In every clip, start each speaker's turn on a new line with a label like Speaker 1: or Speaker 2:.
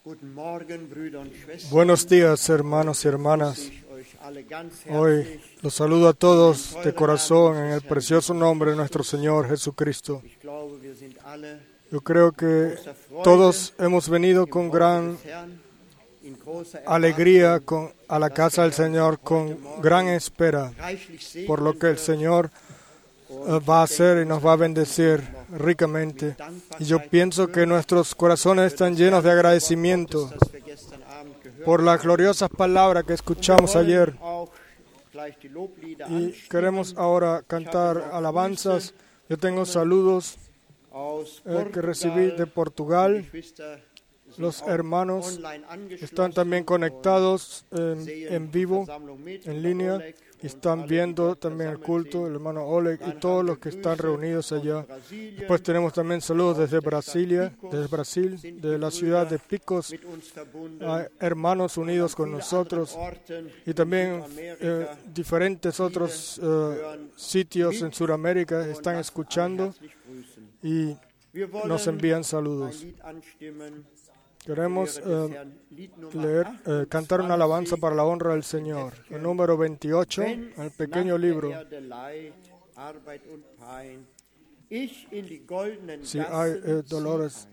Speaker 1: Buenos días, hermanos y hermanas. Hoy los saludo a todos de corazón en el precioso nombre de nuestro Señor Jesucristo. Yo creo que todos hemos venido con gran alegría a la casa del Señor, con gran espera por lo que el Señor va a hacer y nos va a bendecir ricamente. Y yo pienso que nuestros corazones están llenos de agradecimiento por las gloriosas palabras que escuchamos ayer. Y queremos ahora cantar alabanzas. Yo tengo saludos que recibí de Portugal. Los hermanos están también conectados en vivo, en línea, y están viendo también el culto, el hermano Oleg y todos los que están reunidos allá. Después tenemos también saludos desde Brasil, de la ciudad de Picos, hermanos unidos con nosotros, y también diferentes otros sitios en Sudamérica están escuchando y nos envían saludos. Queremos cantar una alabanza para la honra del Señor. El número 28, el pequeño libro. Si hay dolores.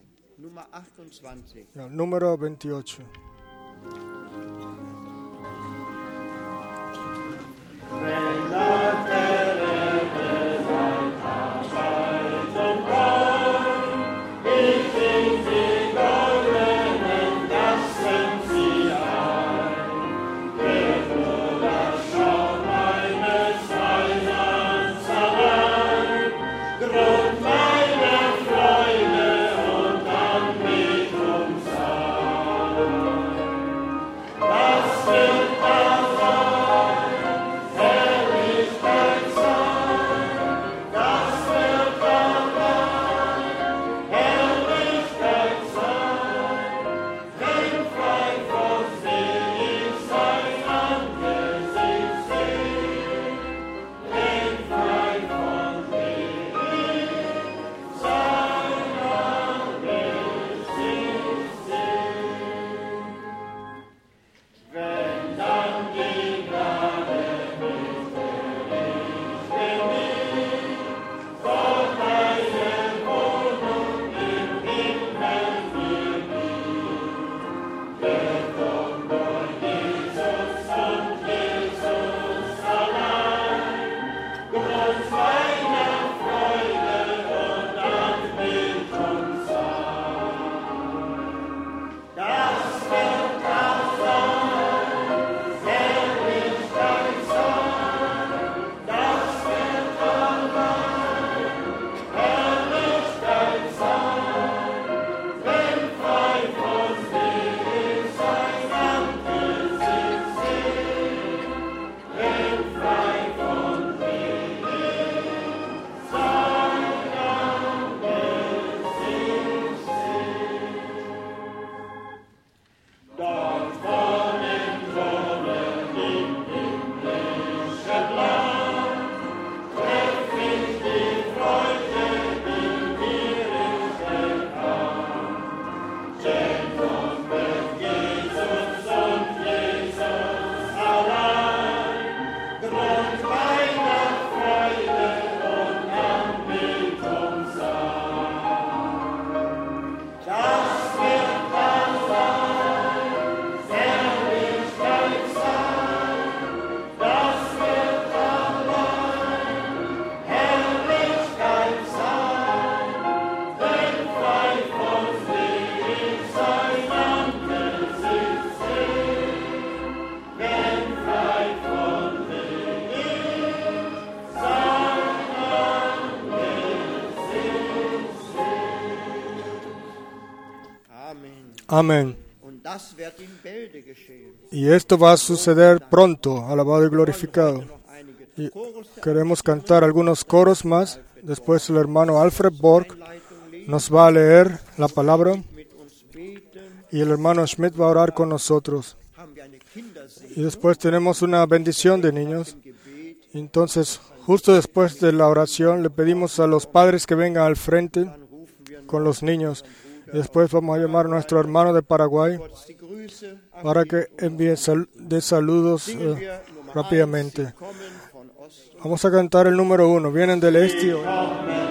Speaker 1: El número 28. Amén. Y esto va a suceder pronto, alabado y glorificado. Y queremos cantar algunos coros más. Después el hermano Alfred Borg nos va a leer la palabra y el hermano Schmidt va a orar con nosotros. Y después tenemos una bendición de niños. Entonces, justo después de la oración, le pedimos a los padres que vengan al frente con los niños. Y después vamos a llamar a nuestro hermano de Paraguay para que envíe de saludos rápidamente. Vamos a cantar el número 1. Vienen del este y oeste.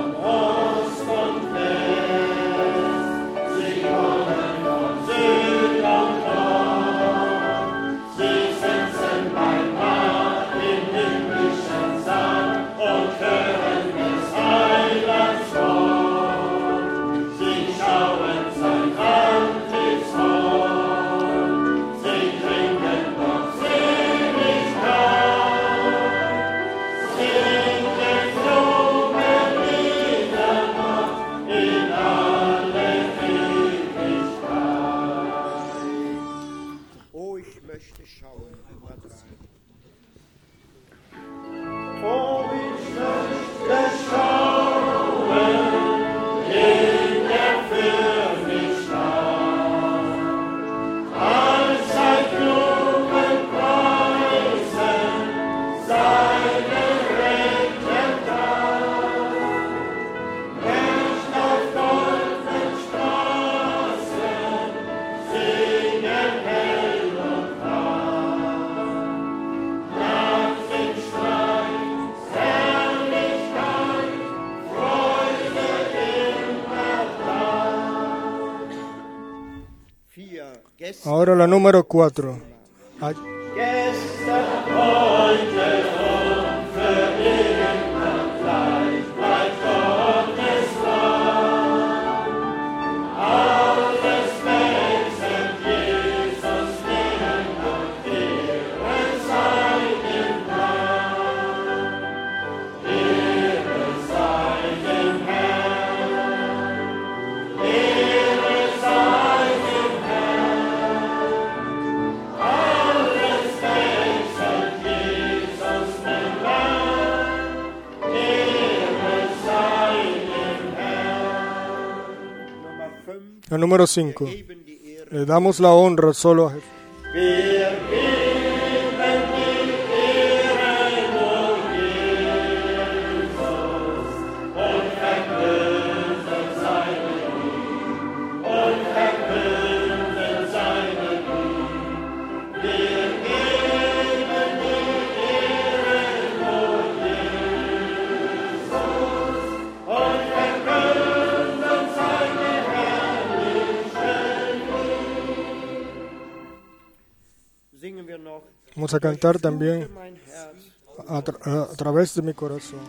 Speaker 1: Ahora la número 4. La número 5. Le damos la honra solo a Jesús. Vamos a cantar también a través de mi corazón.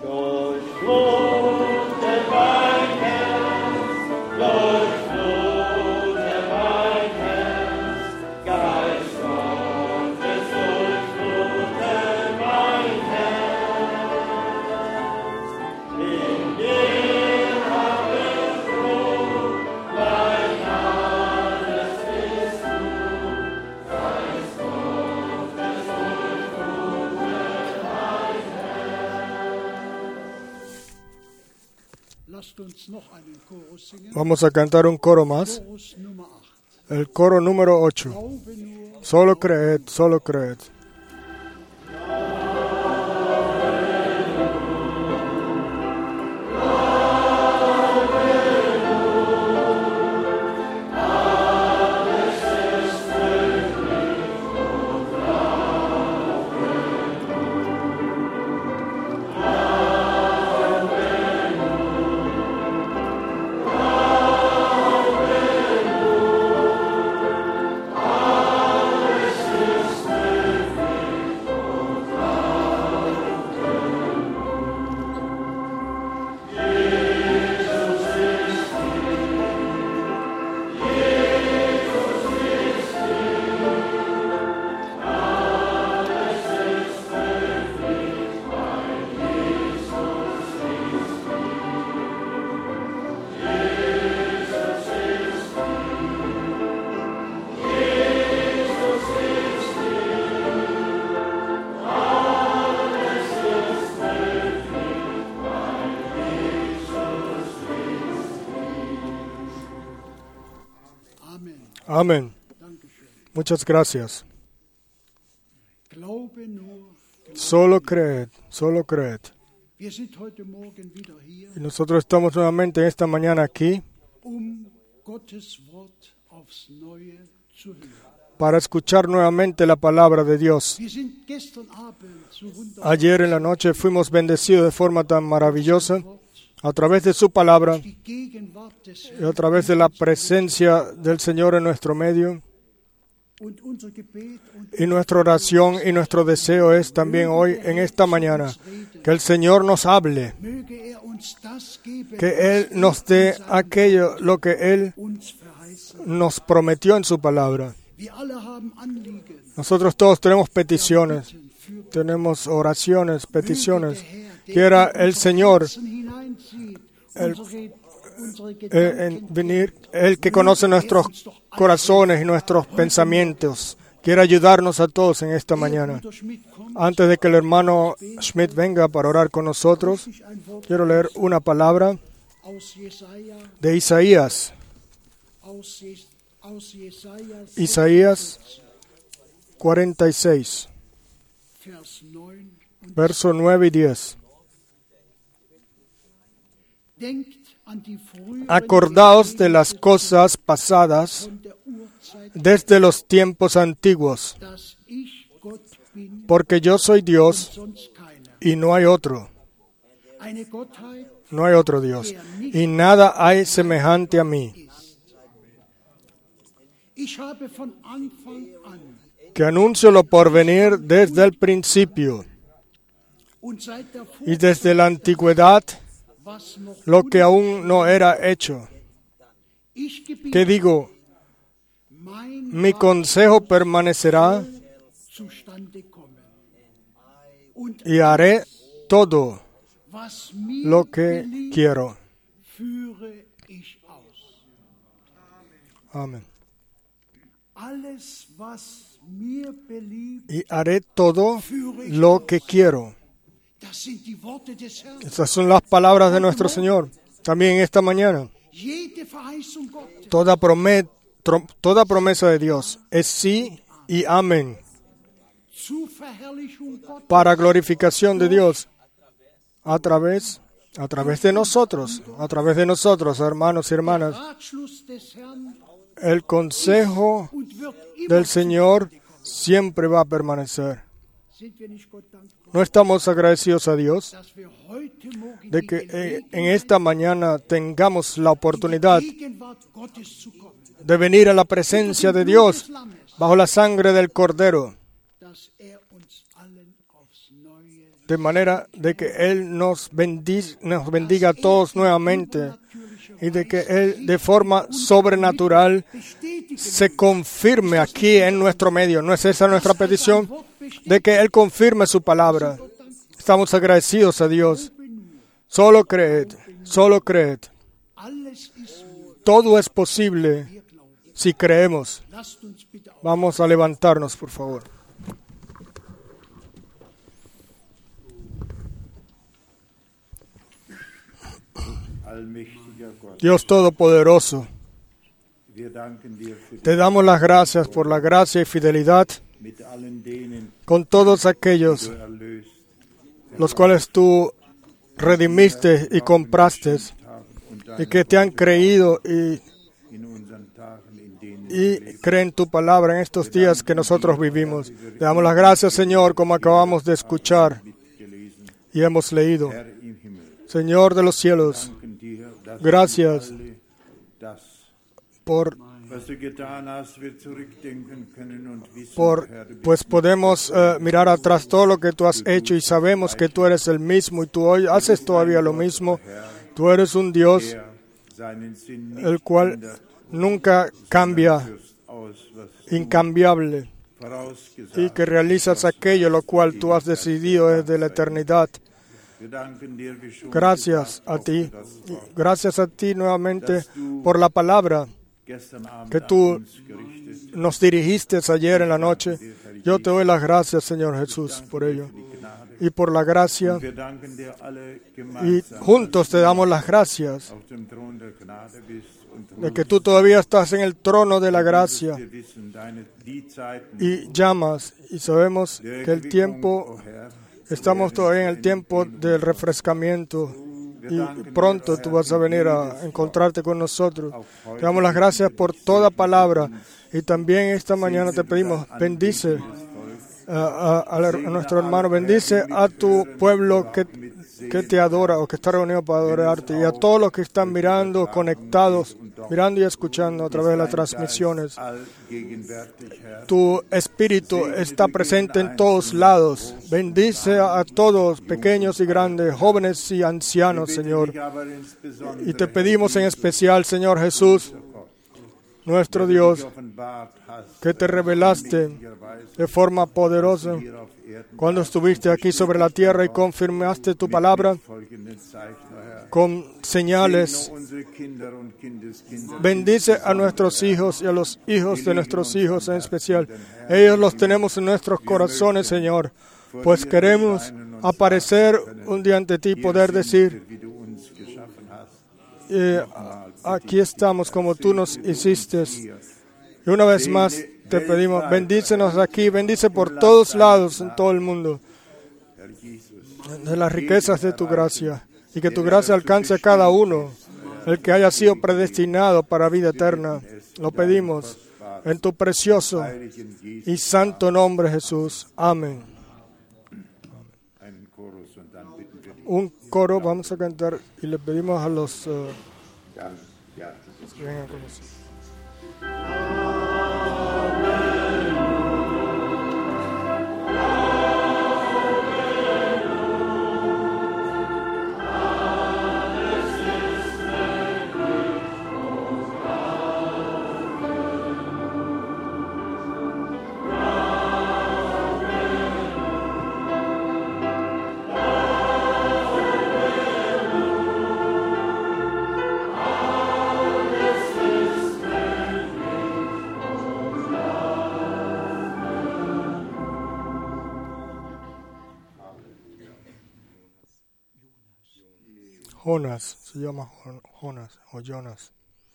Speaker 1: Vamos a cantar un coro más. El coro número 8. Solo creed, solo creed. Amén. Muchas gracias. Solo creed, solo creed. Y nosotros estamos nuevamente esta mañana aquí para escuchar nuevamente la palabra de Dios. Ayer en la noche fuimos bendecidos de forma tan maravillosa a través de su palabra y a través de la presencia del Señor en nuestro medio. Y nuestra oración y nuestro deseo es también hoy, en esta mañana, que el Señor nos hable, que Él nos dé aquello, lo que Él nos prometió en su palabra. Nosotros todos tenemos peticiones, tenemos oraciones, peticiones. Quiera el Señor venir, el que conoce nuestros corazones y nuestros pensamientos, quiere ayudarnos a todos en esta mañana. Antes de que el hermano Schmidt venga para orar con nosotros, quiero leer una palabra de Isaías. Isaías 46, verso 9 y 10. Acordaos de las cosas pasadas desde los tiempos antiguos, porque yo soy Dios y no hay otro. No hay otro Dios, y nada hay semejante a mí. Que anuncio lo porvenir desde el principio, y desde la antigüedad lo que aún no era hecho. Que digo, mi consejo permanecerá y haré todo lo que quiero. Amén. Y haré todo lo que quiero. Esas son las palabras de nuestro Señor. También esta mañana, toda promesa de Dios es sí y amén. Para glorificación de Dios, a través de nosotros, hermanos y hermanas. El consejo del Señor siempre va a permanecer. ¿No estamos agradecidos a Dios de que en esta mañana tengamos la oportunidad de venir a la presencia de Dios bajo la sangre del Cordero, de manera de que Él nos bendiga a todos nuevamente y de que Él de forma sobrenatural se confirme aquí en nuestro medio? ¿No es esa nuestra petición? De que Él confirme su palabra. Estamos agradecidos a Dios. Solo creed, solo creed. Todo es posible si creemos. Vamos a levantarnos, por favor. Dios Todopoderoso, te damos las gracias por la gracia y fidelidad con todos aquellos los cuales tú redimiste y compraste y que te han creído y creen tu palabra en estos días que nosotros vivimos. Te damos las gracias, Señor, como acabamos de escuchar y hemos leído. Señor de los cielos, gracias pues podemos mirar atrás todo lo que tú has hecho y sabemos que tú eres el mismo y tú hoy haces todavía lo mismo. Tú eres un Dios el cual nunca cambia, incambiable, y que realizas aquello lo cual tú has decidido desde la eternidad. Gracias a ti nuevamente por la palabra que tú nos dirigiste ayer en la noche. Yo te doy las gracias, Señor Jesús, por ello y por la gracia, y juntos te damos las gracias de que tú todavía estás en el trono de la gracia y llamas, y sabemos que el tiempo, estamos todavía en el tiempo del refrescamiento. y pronto tú vas a venir a encontrarte con nosotros. Te damos las gracias por toda palabra y también esta mañana te pedimos, bendice a nuestro hermano, bendice a tu pueblo que te adora o que está reunido para adorarte, y a todos los que están mirando, conectados, mirando y escuchando a través de las transmisiones. Tu Espíritu está presente en todos lados. Bendice a todos, pequeños y grandes, jóvenes y ancianos, Señor. Y te pedimos en especial, Señor Jesús, nuestro Dios, que te revelaste de forma poderosa cuando estuviste aquí sobre la tierra y confirmaste tu palabra con señales. Bendice a nuestros hijos y a los hijos de nuestros hijos en especial. Ellos los tenemos en nuestros corazones, Señor, pues queremos aparecer un día ante ti y poder decir, aquí estamos como tú nos hiciste. Y una vez más te pedimos, bendícenos aquí, bendice por todos lados, en todo el mundo, de las riquezas de tu gracia, y que tu gracia alcance a cada uno, el que haya sido predestinado para vida eterna. Lo pedimos en tu precioso y santo nombre, Jesús. Amén. Un coro vamos a cantar y le pedimos a los que vengan con nosotros. Jonas, se llama Jonas o Jonas.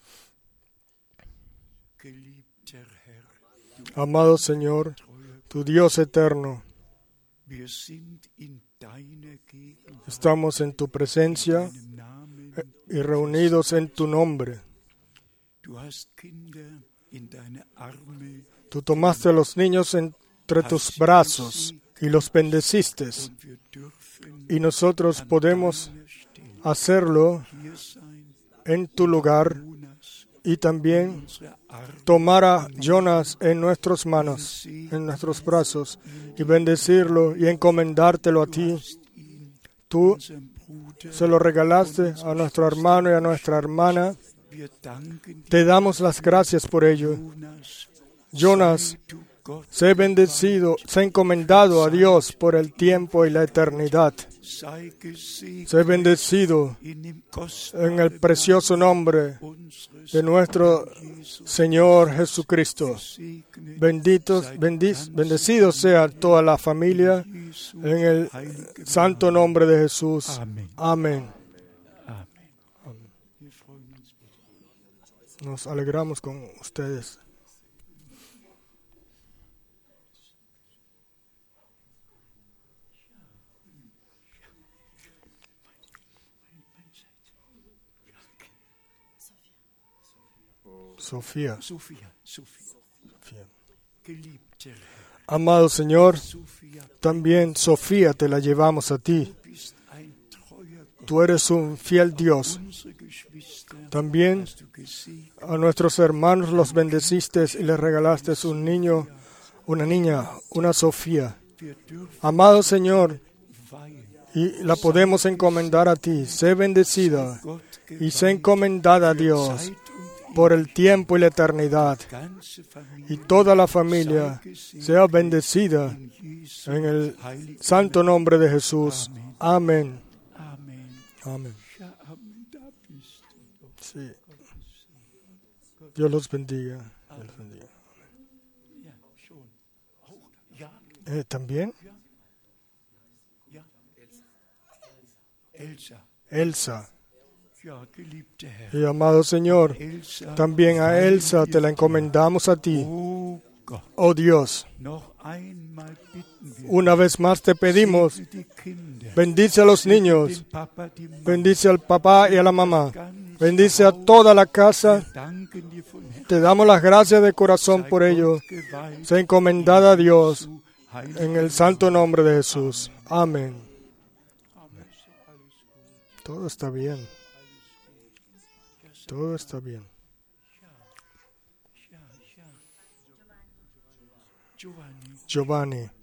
Speaker 1: Amado Señor, tu Dios eterno, estamos en tu presencia y reunidos en tu nombre. Tú tomaste a los niños entre tus brazos y los bendeciste, y nosotros podemos hacerlo en tu lugar y también tomar a Jonas en nuestras manos, en nuestros brazos, y bendecirlo y encomendártelo a ti. Tú se lo regalaste a nuestro hermano y a nuestra hermana. Te damos las gracias por ello. Jonas, sé bendecido, sé encomendado a Dios por el tiempo y la eternidad. Sé bendecido en el precioso nombre de nuestro Señor Jesucristo. Bendecido sea toda la familia en el santo nombre de Jesús. Amén. Nos alegramos con ustedes. Sofía. Amado Señor, también Sofía te la llevamos a ti. Tú eres un fiel Dios. También a nuestros hermanos los bendeciste y les regalaste un niño, una niña, una Sofía. Amado Señor, y la podemos encomendar a ti. Sé bendecida y sé encomendada a Dios por el tiempo y la eternidad. Y toda la familia sea bendecida en el santo nombre de Jesús. Amén. Amén. Sí. Dios los bendiga. Dios los bendiga. ¿También? Elsa. Y amado Señor, también a Elsa te la encomendamos a ti. Oh Dios, Una vez más te pedimos, bendice a los niños, bendice al papá y a la mamá, bendice a toda la casa. Te damos las gracias de corazón por ello. Sea encomendada a Dios en el santo nombre de Jesús. Amén. Todo está bien. Todo está bien. Giovanni.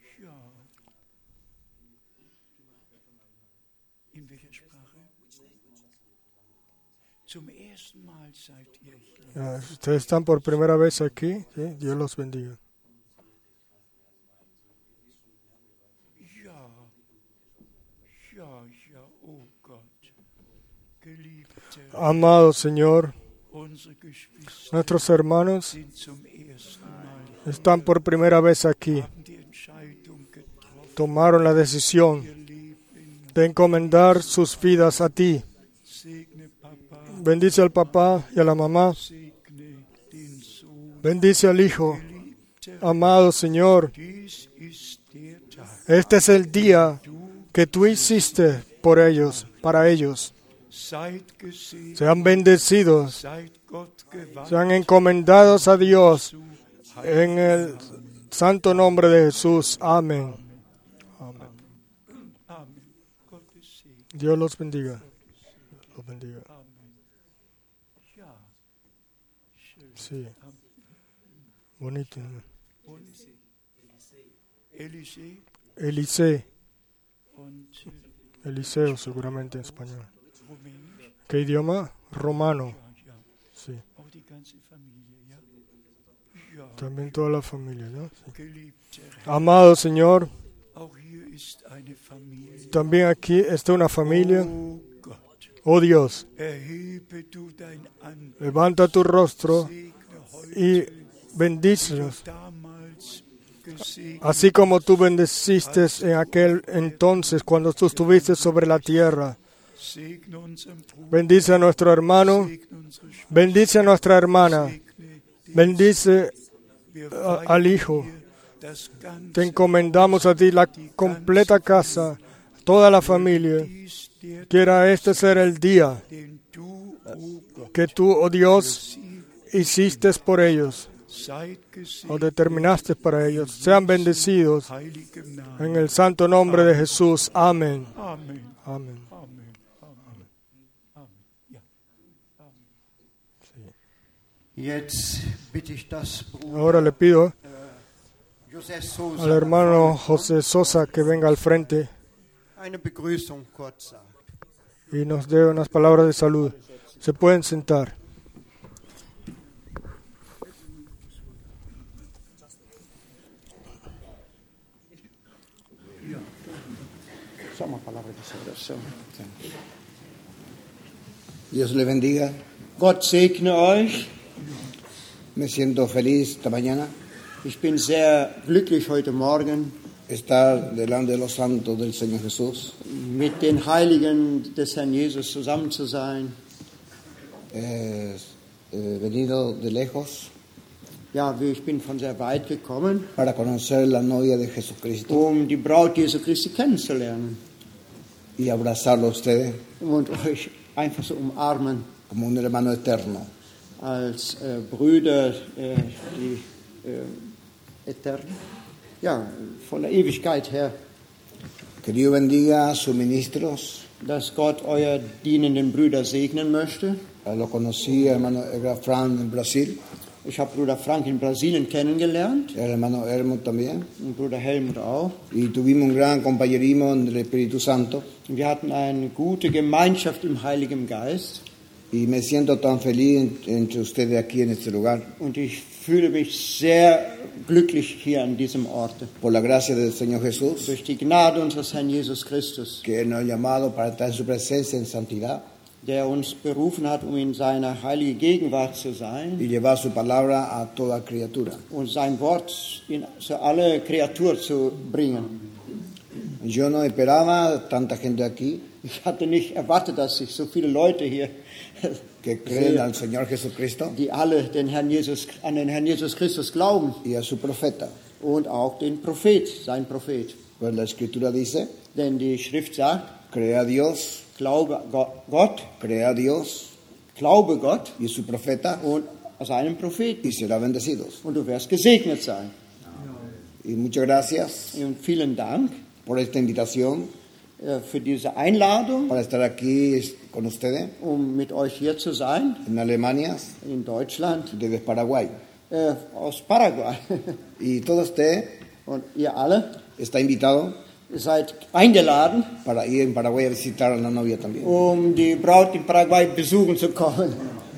Speaker 1: Ustedes están por primera vez aquí. ¿Sí? Dios los bendiga. Amado Señor, nuestros hermanos están por primera vez aquí. Tomaron la decisión de encomendar sus vidas a ti. Bendice al papá y a la mamá. Bendice al hijo. Amado Señor, este es el día que tú hiciste por ellos, para ellos. Sean bendecidos, sean encomendados a Dios en el santo nombre de Jesús. Amén. Amén. Dios los bendiga. Los bendiga. Sí. Bonito. Eliseo, seguramente en español. ¿Qué idioma? Romano. Sí. También toda la familia, ¿no? Sí. Amado Señor, también aquí está una familia. Oh Dios, levanta tu rostro y bendícelos, así como tú bendeciste en aquel entonces cuando tú estuviste sobre la tierra. Bendice a nuestro hermano, bendice a nuestra hermana, bendice al hijo. Te encomendamos a ti la completa casa, toda la familia. Quiera este ser el día que tú, oh Dios, hiciste por ellos, o determinaste para ellos. Sean bendecidos en el santo nombre de Jesús. Amén. Amén. Ahora le pido al hermano José Sosa que venga al frente y nos dé unas palabras de salud. Se pueden sentar.
Speaker 2: Dios le bendiga.
Speaker 3: Gott segne euch.
Speaker 2: Me siento feliz esta mañana
Speaker 3: Ich bin sehr glücklich heute Morgen
Speaker 2: estar delante de los santos del Señor Jesús.
Speaker 3: mit den Heiligen des Herrn Jesus zusammen zu sein.
Speaker 2: Venido de lejos
Speaker 3: Ja, ich bin von sehr weit gekommen,
Speaker 2: para conocer la novia de Jesucristo
Speaker 3: die Braut Jesu Christi kennenzulernen
Speaker 2: y abrazarlo a ustedes
Speaker 3: und euch einfach so umarmen
Speaker 2: como un hermano eterno.
Speaker 3: als Brüder, die eternen, ja, von der Ewigkeit her.
Speaker 2: Que Dios bendiga a sus ministros.
Speaker 3: Dass Gott euer dienenden Brüder segnen möchte.
Speaker 2: Lo conocí, hermano Frank en Brasil.
Speaker 3: Ich habe Bruder Frank in Brasilien kennengelernt.
Speaker 2: El hermano Helmut también.
Speaker 3: Und Bruder Helmut auch.
Speaker 2: Y tuvimos un gran compañerismo en el Espíritu Santo.
Speaker 3: Wir hatten eine gute Gemeinschaft im Heiligen Geist.
Speaker 2: Y me siento tan feliz entre ustedes aquí en este lugar.
Speaker 3: Und ich fühle mich sehr glücklich hier an diesem Ort.
Speaker 2: Por la gracia del Señor Jesús.
Speaker 3: Durch die Gnade unseres Herrn Jesus Christus.
Speaker 2: Que Él nos ha llamado para estar en su presencia en santidad.
Speaker 3: Der uns berufen hat, in seiner heiligen Gegenwart zu sein.
Speaker 2: Y llevar su palabra a toda criatura.
Speaker 3: Und sein Wort zu alle Kreatur zu bringen.
Speaker 2: Yo no esperaba tanta gente aquí.
Speaker 3: Ich hatte nicht erwartet, dass sich so viele Leute hier,
Speaker 2: que creen al Señor Jesucristo
Speaker 3: die alle an den Herrn Jesus Christus glauben
Speaker 2: y a su profeta.
Speaker 3: und auch den Prophet, sein Prophet.
Speaker 2: Pues la Escritura dice,
Speaker 3: Denn die Schrift sagt,
Speaker 2: cree a Dios,
Speaker 3: glaube Gott,
Speaker 2: cree a Dios
Speaker 3: glaube Gott
Speaker 2: y su profeta
Speaker 3: und seinem Propheten
Speaker 2: y será bendecidos.
Speaker 3: und du wirst gesegnet sein.
Speaker 2: Y muchas gracias
Speaker 3: Und vielen Dank
Speaker 2: por esta invitación
Speaker 3: für diese Einladung,
Speaker 2: para estar aquí con ustedes
Speaker 3: mit euch hier zu sein,
Speaker 2: en Alemania,
Speaker 3: in Deutschland,
Speaker 2: desde Paraguay.
Speaker 3: aus Paraguay.
Speaker 2: Y todo usted
Speaker 3: Und ihr alle
Speaker 2: está invitado
Speaker 3: seid eingeladen,
Speaker 2: para ir en Paraguay a visitar a la novia también.
Speaker 3: die Braut in Paraguay besuchen zu kommen.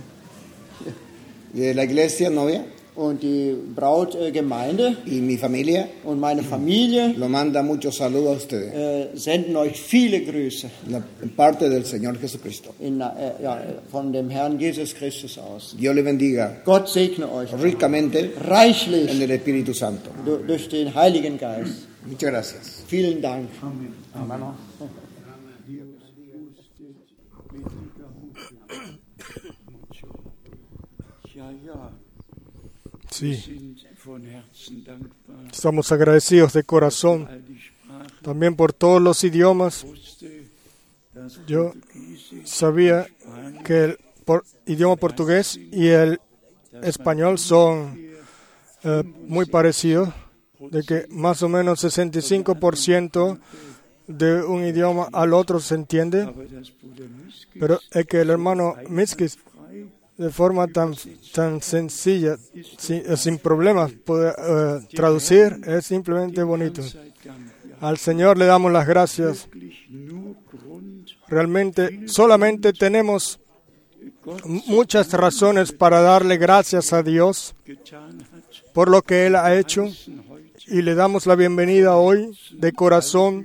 Speaker 2: De la iglesia novia
Speaker 3: Und die Brautgemeinde
Speaker 2: y mi familia
Speaker 3: und meine Familie
Speaker 2: lo manda muchos saludos a ustedes.
Speaker 3: senden euch viele Grüße
Speaker 2: En parte del Señor Jesucristo.
Speaker 3: von dem Herrn Jesus Christus aus.
Speaker 2: Dios le bendiga
Speaker 3: Gott segne euch
Speaker 2: ricamente en
Speaker 3: reichlich
Speaker 2: el Espíritu Santo.
Speaker 3: durch den Heiligen Geist.
Speaker 2: Muchas gracias.
Speaker 3: Vielen Dank.
Speaker 1: Sí, estamos agradecidos de corazón también por todos los idiomas. Yo sabía que el idioma portugués y el español son muy parecidos, de que más o menos 65% de un idioma al otro se entiende, pero es que el hermano Miskis de forma tan sencilla, sin problemas, puede traducir, es simplemente bonito. Al Señor le damos las gracias. Realmente solamente tenemos muchas razones para darle gracias a Dios por lo que Él ha hecho, y le damos la bienvenida hoy de corazón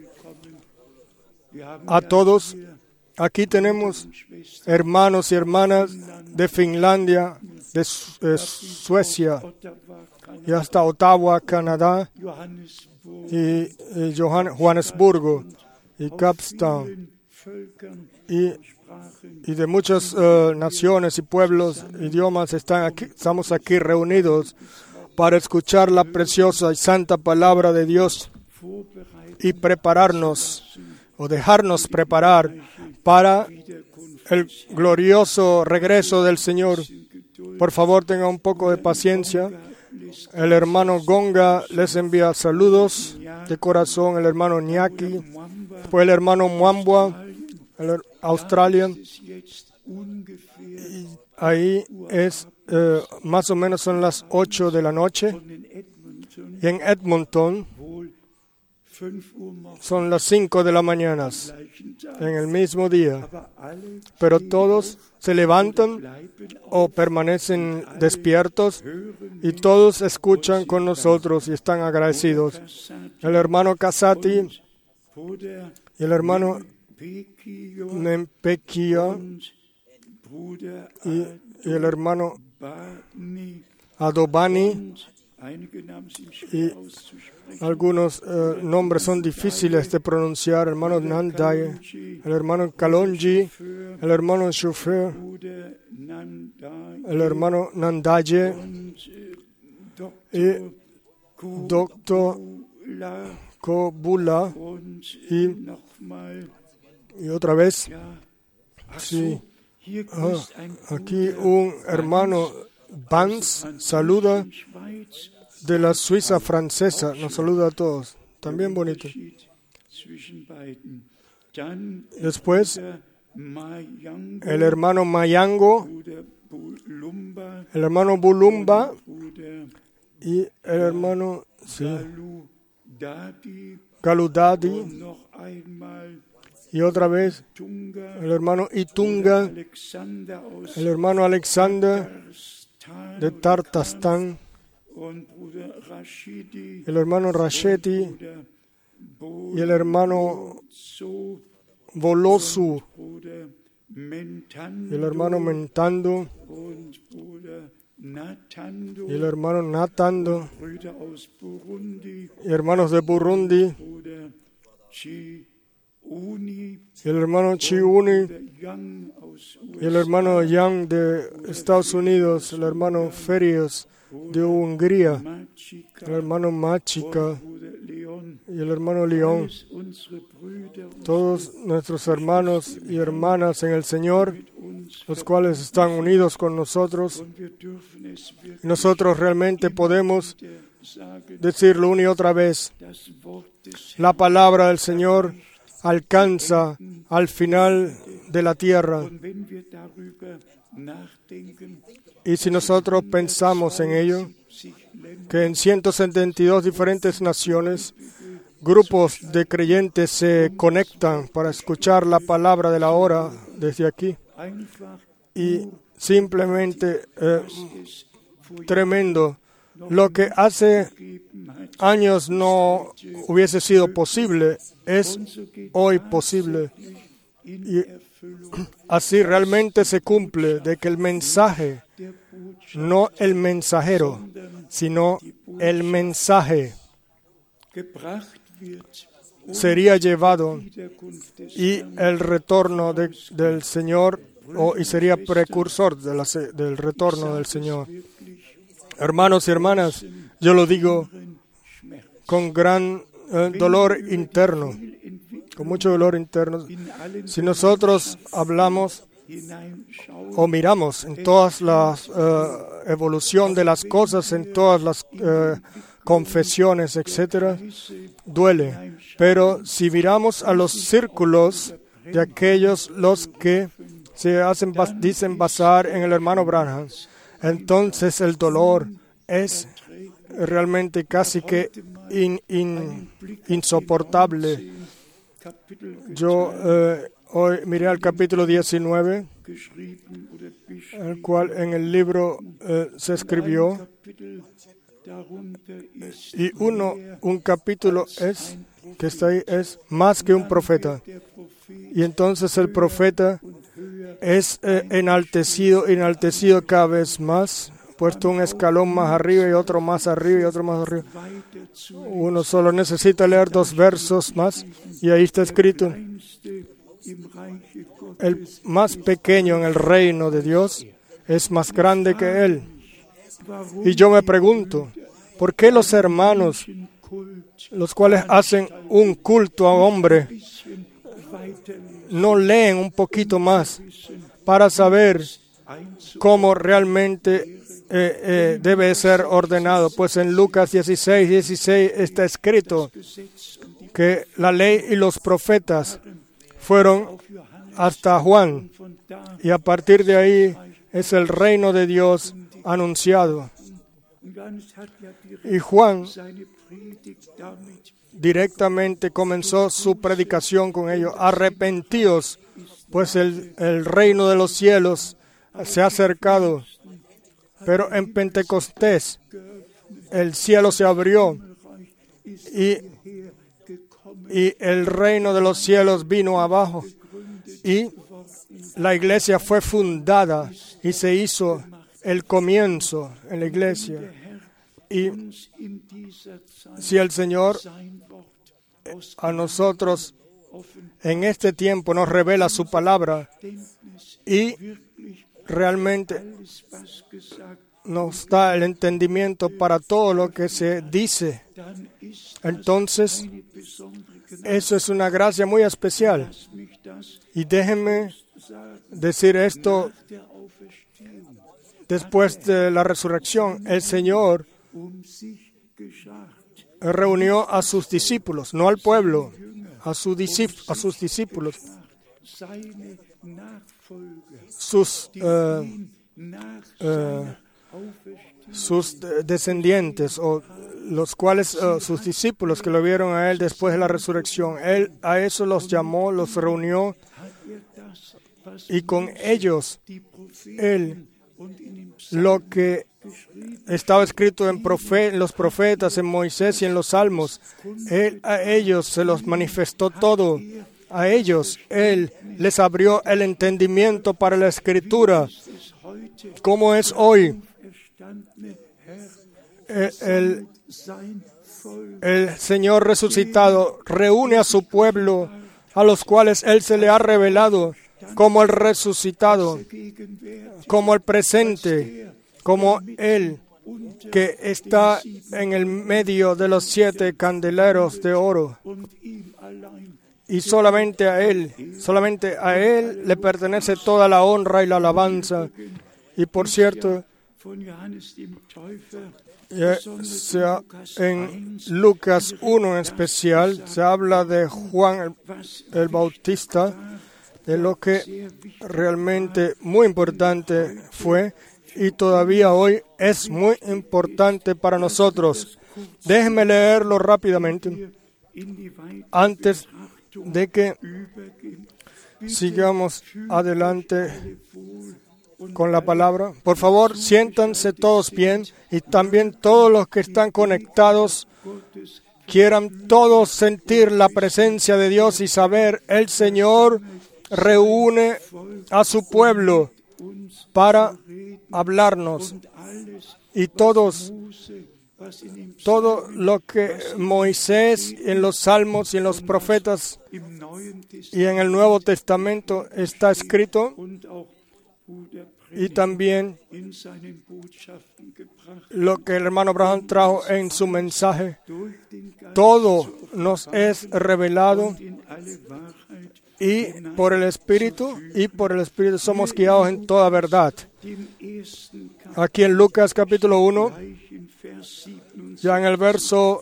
Speaker 1: a todos. Aquí tenemos hermanos y hermanas de Finlandia, de Suecia y hasta Ottawa, Canadá, y Johannesburgo y Capstown, y de muchas naciones y pueblos, idiomas, estamos aquí reunidos para escuchar la preciosa y santa palabra de Dios y prepararnos o dejarnos preparar para el glorioso regreso del Señor. Por favor, tengan un poco de paciencia. El hermano Gonga les envía saludos de corazón, el hermano Nyaki, después el hermano Mwambwa, Australia. Y ahí es más o menos son las 8 de la noche. Y en Edmonton son las 5 de la mañana, en el mismo día. Pero todos se levantan o permanecen despiertos y todos escuchan con nosotros y están agradecidos. El hermano Kasati y el hermano Nempekia y el hermano Adobani, y algunos nombres son difíciles de pronunciar, el hermano Nandai, el hermano Kalonji, el hermano Shufer, el hermano Nandaye y Dr. Kobula y otra vez, sí, aquí un hermano Vance saluda de la Suiza francesa, nos saluda a todos, también bonito. Después, el hermano Mayango, el hermano Bulumba y el hermano Galudadi, y otra vez el hermano Itunga, el hermano Alexander de Tartastán, el hermano Rasheti y el hermano Volosu, y el hermano Mentando y el hermano Natando, y hermanos de Burundi y el hermano Chi Uni, y el hermano Yang de Estados Unidos, el hermano Ferios de Hungría, el hermano Machika y el hermano León, todos nuestros hermanos y hermanas en el Señor, los cuales están unidos con nosotros. Y nosotros realmente podemos decirlo una y otra vez. La palabra del Señor alcanza al final de la tierra. Y si nosotros pensamos en ello, que en 172 diferentes naciones, grupos de creyentes se conectan para escuchar la palabra de la hora desde aquí. Y simplemente tremendo. Lo que hace años no hubiese sido posible, es hoy posible. Y así realmente se cumple de que el mensaje, no el mensajero, sino el mensaje, sería llevado y el retorno del Señor, y sería precursor del retorno del Señor. Hermanos y hermanas, yo lo digo con gran dolor interno, con mucho dolor interno. Si nosotros hablamos o miramos en todas las evolución de las cosas, en todas las confesiones, etcétera, duele. Pero si miramos a los círculos de aquellos los que se dicen basar en el hermano Branham, entonces el dolor es realmente casi que insoportable. Yo hoy miré al capítulo 19, el cual en el libro se escribió, y un capítulo que está ahí es más que un profeta. Y entonces el profeta es enaltecido cada vez más, puesto un escalón más arriba y otro más arriba y otro más arriba. Uno solo necesita leer 2 versos más y ahí está escrito: el más pequeño en el reino de Dios es más grande que él. Y yo me pregunto, ¿por qué los hermanos, los cuales hacen un culto a hombre, no leen un poquito más para saber cómo realmente debe ser ordenado? Pues en Lucas 16 está escrito que la ley y los profetas fueron hasta Juan, y a partir de ahí es el reino de Dios anunciado. Y Juan directamente comenzó su predicación con ello: arrepentíos, pues el reino de los cielos se ha acercado. Pero en Pentecostés el cielo se abrió y el reino de los cielos vino abajo, y la iglesia fue fundada y se hizo el comienzo en la iglesia. Y si el Señor a nosotros en este tiempo nos revela su palabra y realmente nos da el entendimiento para todo lo que se dice, entonces eso es una gracia muy especial. Y déjenme decir esto: después de la resurrección, el Señor reunió a sus discípulos, no al pueblo, a sus discípulos, sus descendientes, o los cuales sus discípulos que lo vieron a Él después de la resurrección. Él a eso los llamó, los reunió, y con ellos Él, lo que estaba escrito en los profetas, en Moisés y en los Salmos, Él a ellos se los manifestó todo. A ellos Él les abrió el entendimiento para la Escritura. ¿Cómo es hoy? El Señor resucitado reúne a su pueblo a los cuales Él se le ha revelado como el resucitado, como el presente, como Él que está en el medio de los 7 candeleros de oro. Y solamente a Él le pertenece toda la honra y la alabanza. Y por cierto, en Lucas 1 en especial, se habla de Juan el Bautista, de lo que realmente muy importante fue y todavía hoy es muy importante para nosotros. Déjenme leerlo rápidamente antes de que sigamos adelante con la palabra. Por favor, siéntanse todos bien y también todos los que están conectados quieran todos sentir la presencia de Dios y saber, el Señor reúne a su pueblo para hablarnos. Y todo lo que Moisés en los Salmos y en los profetas y en el Nuevo Testamento está escrito, y también lo que el hermano Branham trajo en su mensaje, todo nos es revelado y por el Espíritu somos guiados en toda verdad. Aquí en Lucas capítulo 1, ya en el verso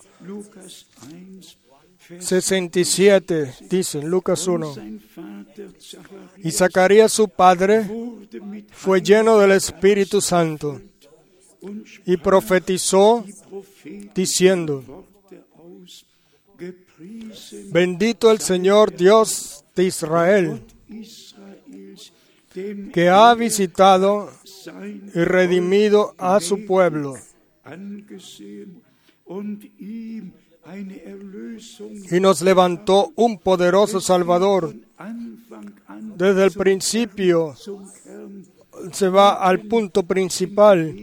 Speaker 1: 67, dice Lucas 1, y Zacarías su padre fue lleno del Espíritu Santo y profetizó diciendo, bendito el Señor Dios de Israel, que ha visitado y redimido a su pueblo, y nos levantó un poderoso Salvador. Desde el principio se va al punto principal.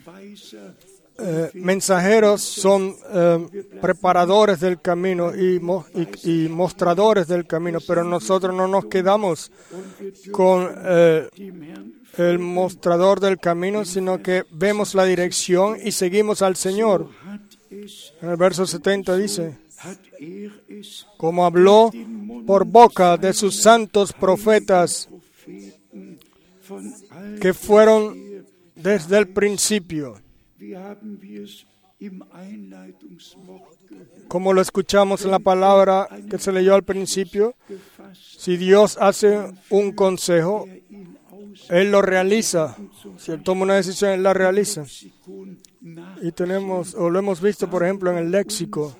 Speaker 1: Mensajeros son preparadores del camino y mostradores del camino, pero nosotros no nos quedamos con el mostrador del camino, sino que vemos la dirección y seguimos al Señor. En el verso 70 dice, como habló por boca de sus santos profetas que fueron desde el principio. Como lo escuchamos en la palabra que se leyó al principio, si Dios hace un consejo, Él lo realiza. Si Él toma una decisión, Él la realiza. Y lo hemos visto, por ejemplo, en el léxico,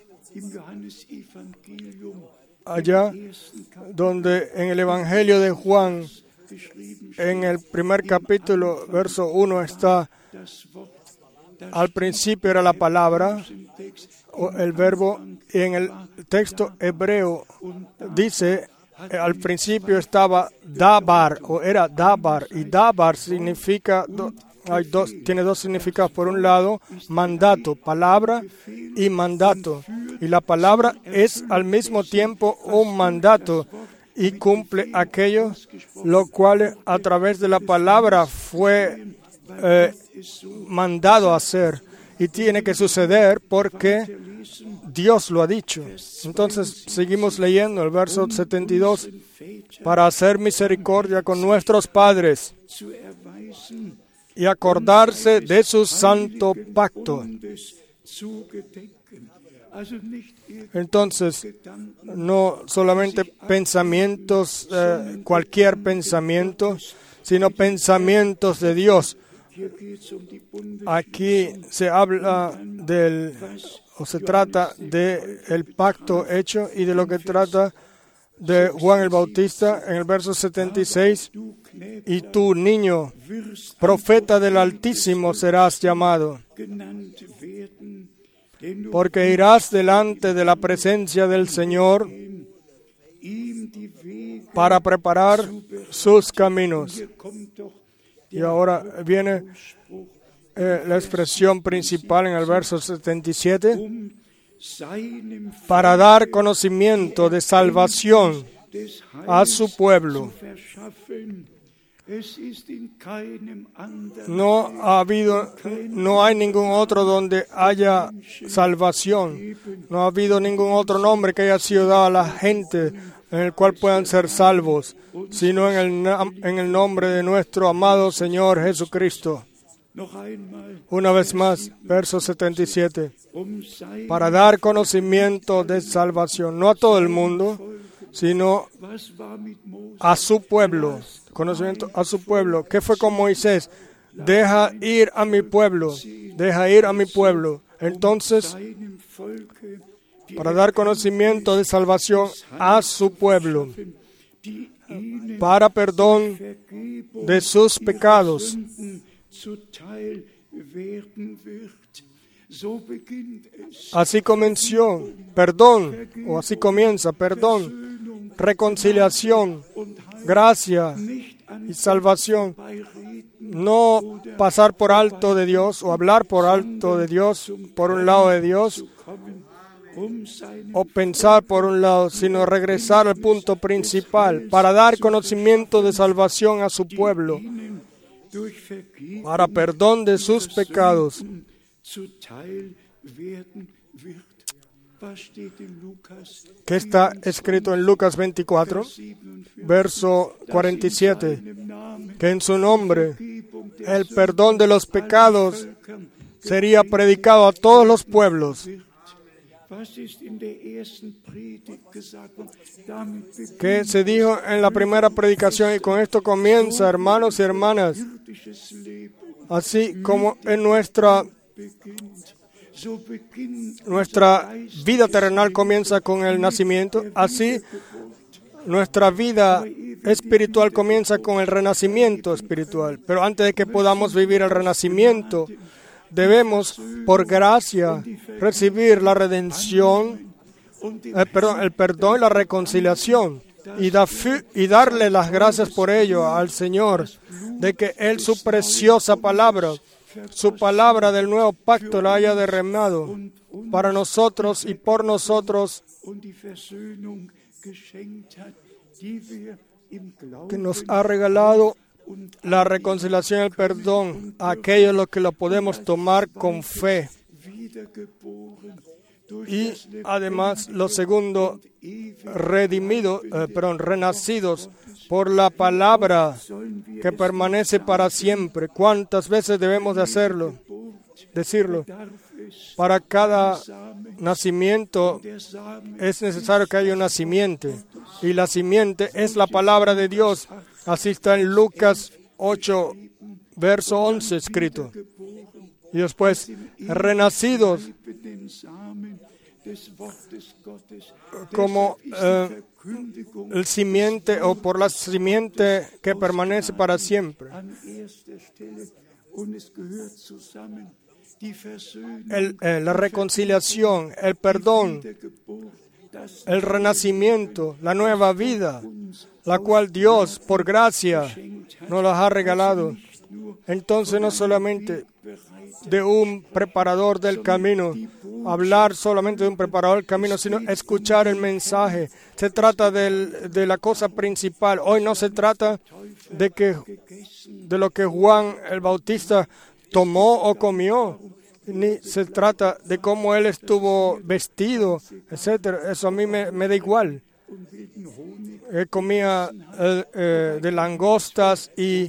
Speaker 1: allá donde en el Evangelio de Juan, en el primer capítulo, verso 1, está, al principio era la palabra, o el verbo, y en el texto hebreo dice, al principio estaba Dabar, o era Dabar, y Dabar significa, tiene dos significados. Por un lado, mandato, palabra y mandato. Y la palabra es al mismo tiempo un mandato y cumple aquello lo cual a través de la palabra fue mandado a hacer. Y tiene que suceder porque Dios lo ha dicho. Entonces, seguimos leyendo el verso 72. Para hacer misericordia con nuestros padres y acordarse de su santo pacto. Entonces, no solamente pensamientos, cualquier pensamiento, sino pensamientos de Dios. Aquí se habla se trata del pacto hecho y de lo que trata de Juan el Bautista en el verso 76. Y tú, niño, profeta del Altísimo serás llamado, porque irás delante de la presencia del Señor para preparar sus caminos. Y ahora viene la expresión principal en el verso 77, para dar conocimiento de salvación a su pueblo. No hay ningún otro donde haya salvación. No ha habido ningún otro nombre que haya sido dado a la gente en el cual puedan ser salvos, sino en el nombre de nuestro amado Señor Jesucristo. Una vez más, verso 77. Para dar conocimiento de salvación, no a todo el mundo, sino a su pueblo. Conocimiento a su pueblo. ¿Qué fue con Moisés? Deja ir a mi pueblo. Deja ir a mi pueblo. Entonces, para dar conocimiento de salvación a su pueblo, para perdón de sus pecados. Así comenzó, perdón, o así comienza, perdón, reconciliación, gracia y salvación. No pasar por alto de Dios o hablar por alto de Dios, por un lado de Dios, o pensar por un lado, sino regresar al punto principal para dar conocimiento de salvación a su pueblo, para perdón de sus pecados. ¿Qué está escrito en Lucas 24, verso 47? Que en su nombre el perdón de los pecados sería predicado a todos los pueblos. ¿Qué se dijo en la primera predicación? Y con esto comienza, hermanos y hermanas, así como en nuestra vida terrenal comienza con el nacimiento, así nuestra vida espiritual comienza con el renacimiento espiritual. Pero antes de que podamos vivir el renacimiento, debemos, por gracia, recibir la redención, el perdón y la reconciliación, y darle las gracias por ello al Señor, de que Él su preciosa palabra, su palabra del nuevo pacto, la haya derramado para nosotros y por nosotros, que nos ha regalado la reconciliación y el perdón a aquellos los que lo podemos tomar con fe. Y además, lo segundo, renacidos por la palabra que permanece para siempre. ¿Cuántas veces debemos de decirlo? Para cada nacimiento es necesario que haya una simiente, y la simiente es la palabra de Dios. Así está en Lucas 8, verso 11 escrito. Y después, renacidos como el simiente, o por la simiente que permanece para siempre. La reconciliación, el perdón, el renacimiento, la nueva vida, la cual Dios, por gracia, nos las ha regalado. Entonces, no solamente de un preparador del camino, hablar solamente de un preparador del camino, sino escuchar el mensaje. Se trata de la cosa principal. Hoy no se trata de lo que Juan el Bautista tomó o comió, ni se trata de cómo él estuvo vestido, etcétera. Eso a mí me da igual. Él comía de langostas y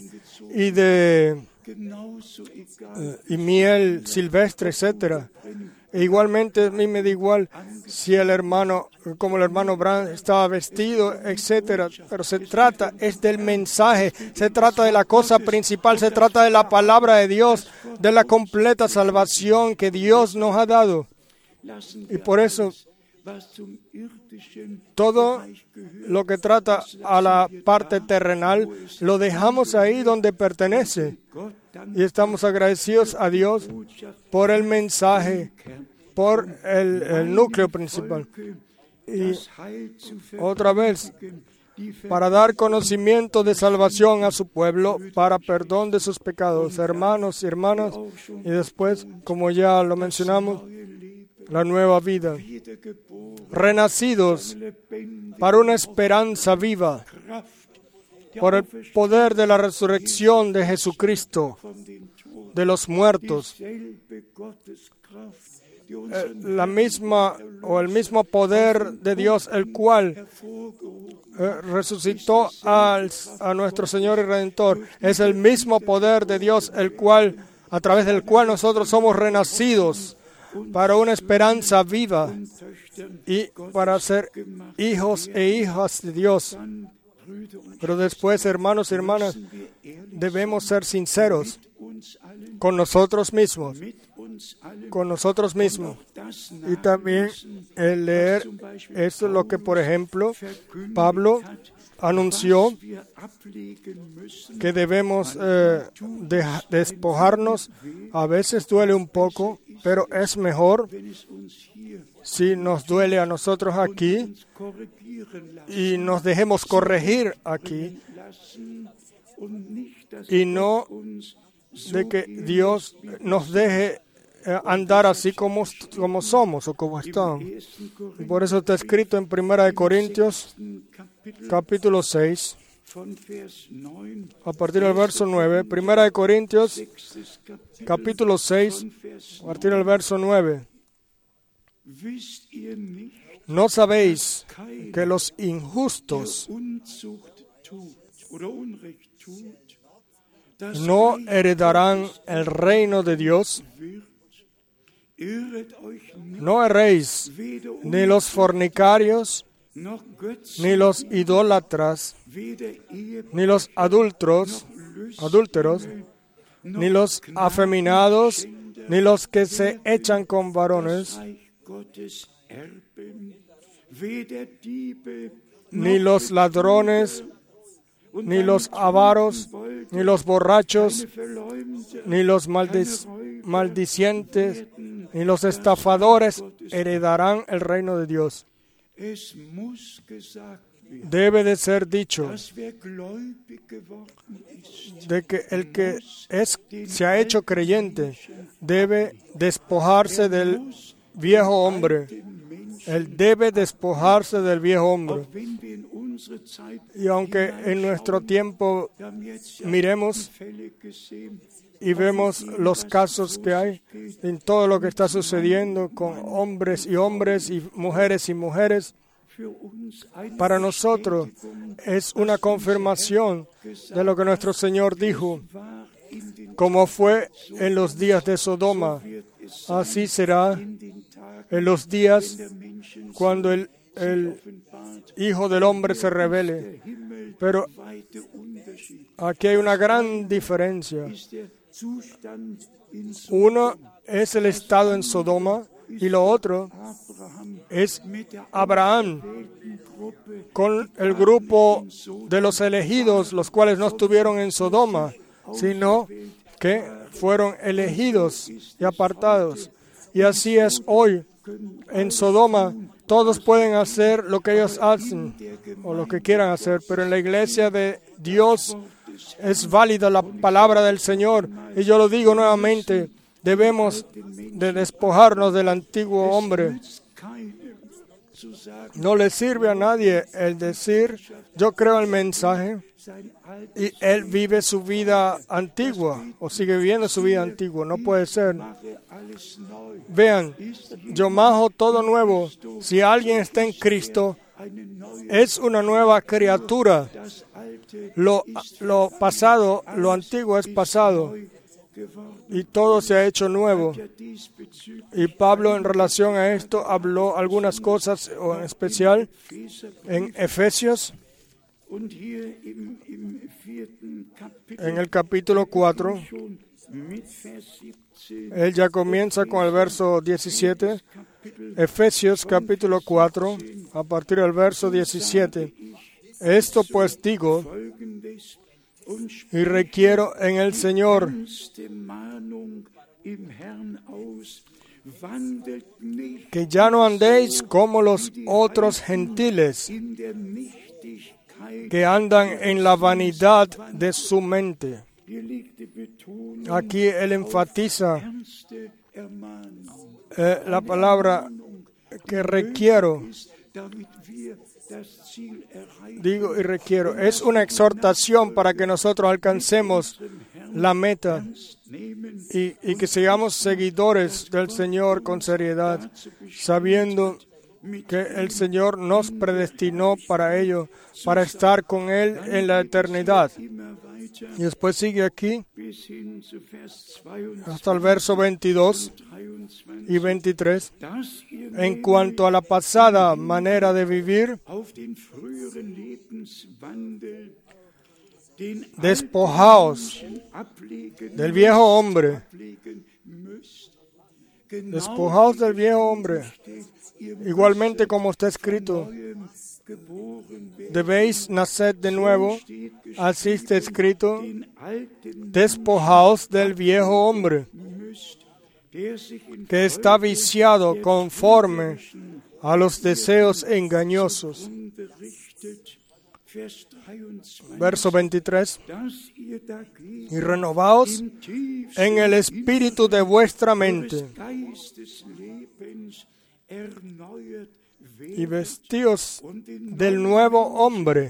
Speaker 1: miel silvestre, etcétera. E igualmente a mí me da igual si como el hermano Branham estaba vestido, etcétera. Pero se trata es del mensaje, se trata de la cosa principal, se trata de la palabra de Dios, de la completa salvación que Dios nos ha dado. Y por eso todo lo que trata a la parte terrenal lo dejamos ahí donde pertenece. Y estamos agradecidos a Dios por el mensaje, por el núcleo principal. Y otra vez, para dar conocimiento de salvación a su pueblo, para perdón de sus pecados, hermanos y hermanas, y después, como ya lo mencionamos, la nueva vida, renacidos para una esperanza viva, por el poder de la resurrección de Jesucristo de los muertos, la misma o el mismo poder de Dios, el cual resucitó a nuestro Señor y Redentor, es el mismo poder de Dios, el cual, a través del cual nosotros somos renacidos para una esperanza viva y para ser hijos e hijas de Dios. Pero después, hermanos y hermanas, debemos ser sinceros con nosotros mismos. Y también el leer esto es lo que, por ejemplo, Pablo anunció, que debemos despojarnos. A veces duele un poco, pero es mejor si nos duele a nosotros aquí y nos dejemos corregir aquí, y no de que Dios nos deje andar así como somos o como estamos. Y por eso está escrito en 1 Corintios capítulo 6, a partir del verso 9. 1 Corintios capítulo 6, a partir del verso 9. ¿No sabéis que los injustos no heredarán el reino de Dios? No erréis, ni los fornicarios, ni los idólatras, ni los adúlteros, ni los afeminados, ni los que se echan con varones, ni los ladrones, ni los avaros, ni los borrachos, ni los maldicientes, ni los estafadores heredarán el reino de Dios. Debe de ser dicho de que el que se ha hecho creyente debe despojarse del viejo hombre. Él debe despojarse del viejo hombre. Y aunque en nuestro tiempo miremos y vemos los casos que hay en todo lo que está sucediendo con hombres y mujeres, para nosotros es una confirmación de lo que nuestro Señor dijo. Como fue en los días de Sodoma, así será en los días cuando el Hijo del Hombre se revele. Pero aquí hay una gran diferencia. Uno es el estado en Sodoma y lo otro es Abraham con el grupo de los elegidos, los cuales no estuvieron en Sodoma, sino que fueron elegidos y apartados. Y así es hoy. En Sodoma todos pueden hacer lo que ellos hacen o lo que quieran hacer, pero en la iglesia de Dios es válida la palabra del Señor. Y yo lo digo nuevamente, debemos de despojarnos del antiguo hombre. No le sirve a nadie el decir, yo creo el mensaje, y él vive su vida antigua, o sigue viviendo su vida antigua. No puede ser. Vean, yo majo todo nuevo. Si alguien está en Cristo, es una nueva criatura. Lo pasado, lo antiguo es pasado, y todo se ha hecho nuevo. Y Pablo, en relación a esto, habló algunas cosas, en especial en Efesios, en el capítulo 4. Él ya comienza con el verso 17. Efesios capítulo 4, a partir del verso 17. Esto pues digo y requiero en el Señor, que ya no andéis como los otros gentiles, que andan en la vanidad de su mente. Aquí él enfatiza la palabra que requiero, digo y requiero. Es una exhortación para que nosotros alcancemos la meta y que seamos seguidores del Señor con seriedad, sabiendo que el Señor nos predestinó para ello, para estar con Él en la eternidad. Y después sigue aquí, hasta el verso 22 y 23. En cuanto a la pasada manera de vivir, despojaos del viejo hombre. Despojaos del viejo hombre. Igualmente como está escrito, debéis nacer de nuevo, así está escrito, despojaos del viejo hombre, que está viciado conforme a los deseos engañosos. Verso 23. Y renovaos en el espíritu de vuestra mente, y vestíos del nuevo hombre,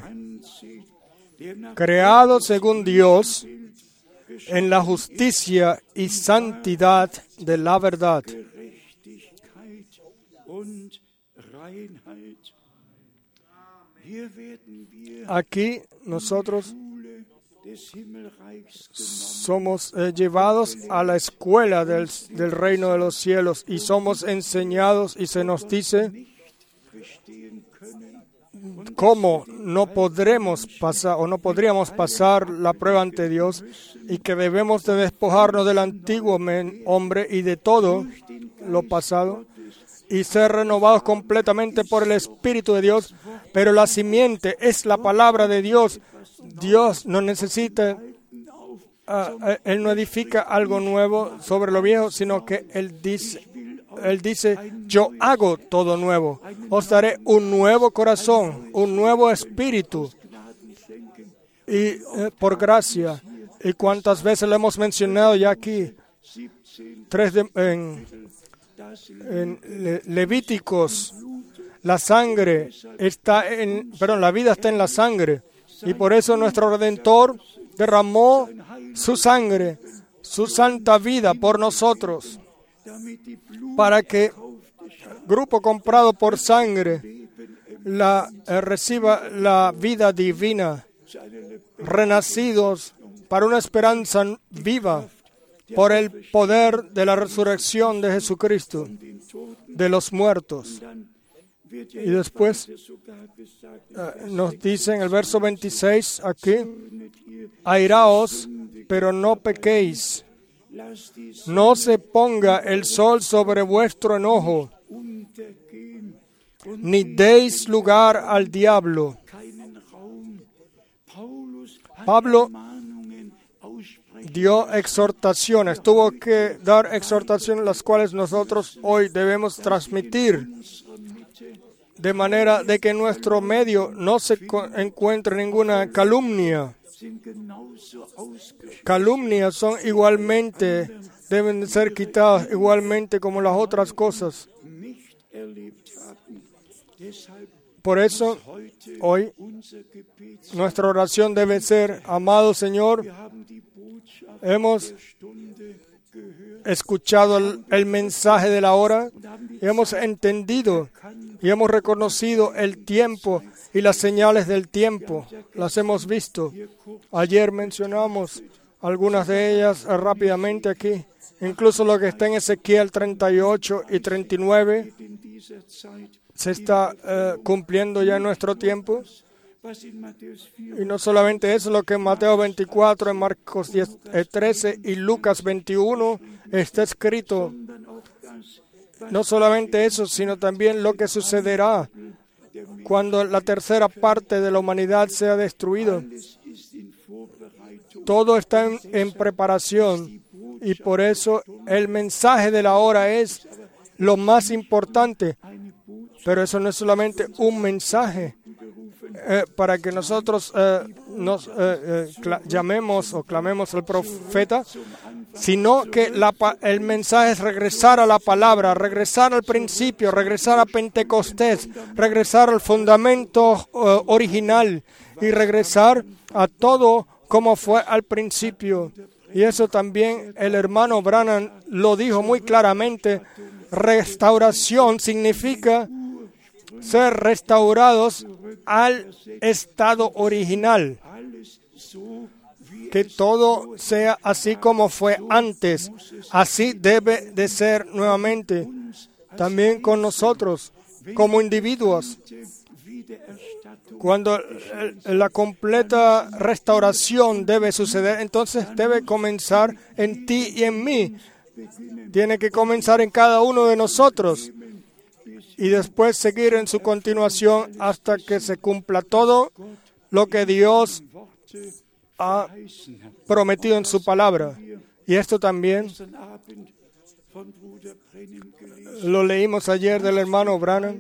Speaker 1: creado según Dios, en la justicia y santidad de la verdad. Aquí nosotros somos llevados a la escuela del reino de los cielos y somos enseñados y se nos dice cómo no podremos pasar o no podríamos pasar la prueba ante Dios y que debemos de despojarnos del antiguo hombre y de todo lo pasado y ser renovados completamente por el Espíritu de Dios. Pero la simiente es la palabra de Dios. Dios no necesita, Él no edifica algo nuevo sobre lo viejo, sino que Él dice, yo hago todo nuevo. Os daré un nuevo corazón, un nuevo espíritu. Y por gracia, y cuántas veces lo hemos mencionado ya aquí, en Levíticos, la sangre la vida está en la sangre. Y por eso nuestro Redentor derramó su sangre, su santa vida por nosotros, para que grupo comprado por sangre reciba la vida divina, renacidos para una esperanza viva por el poder de la resurrección de Jesucristo de los muertos. Y después nos dice en el verso 26 aquí, airaos, pero no pequéis. No se ponga el sol sobre vuestro enojo, ni deis lugar al diablo. Pablo dio exhortaciones, tuvo que dar exhortaciones las cuales nosotros hoy debemos transmitir, de manera de que en nuestro medio no se encuentre ninguna calumnia. Calumnias son igualmente, deben ser quitadas igualmente como las otras cosas. Por eso, hoy, nuestra oración debe ser, amado Señor, hemos escuchado el mensaje de la hora, y hemos entendido y hemos reconocido el tiempo y las señales del tiempo, las hemos visto. Ayer mencionamos algunas de ellas rápidamente aquí, incluso lo que está en Ezequiel 38 y 39, se está cumpliendo ya en nuestro tiempo. Y no solamente eso, lo que en Mateo 24, en Marcos 13 y Lucas 21 está escrito. No solamente eso, sino también lo que sucederá cuando la tercera parte de la humanidad sea destruida. Todo está en preparación y por eso el mensaje de la hora es lo más importante. Pero eso no es solamente un mensaje para que nosotros nos llamemos o clamemos al profeta, sino que el mensaje es regresar a la palabra, regresar al principio, regresar a Pentecostés, regresar al fundamento original y regresar a todo como fue al principio. Y eso también el hermano Branham lo dijo muy claramente. Restauración significa ser restaurados al estado original. Que todo sea así como fue antes. Así debe de ser nuevamente. También con nosotros, como individuos. Cuando la completa restauración debe suceder, entonces debe comenzar en ti y en mí. Tiene que comenzar en cada uno de nosotros y después seguir en su continuación hasta que se cumpla todo lo que Dios ha prometido en su palabra. Y esto también lo leímos ayer del hermano Branham.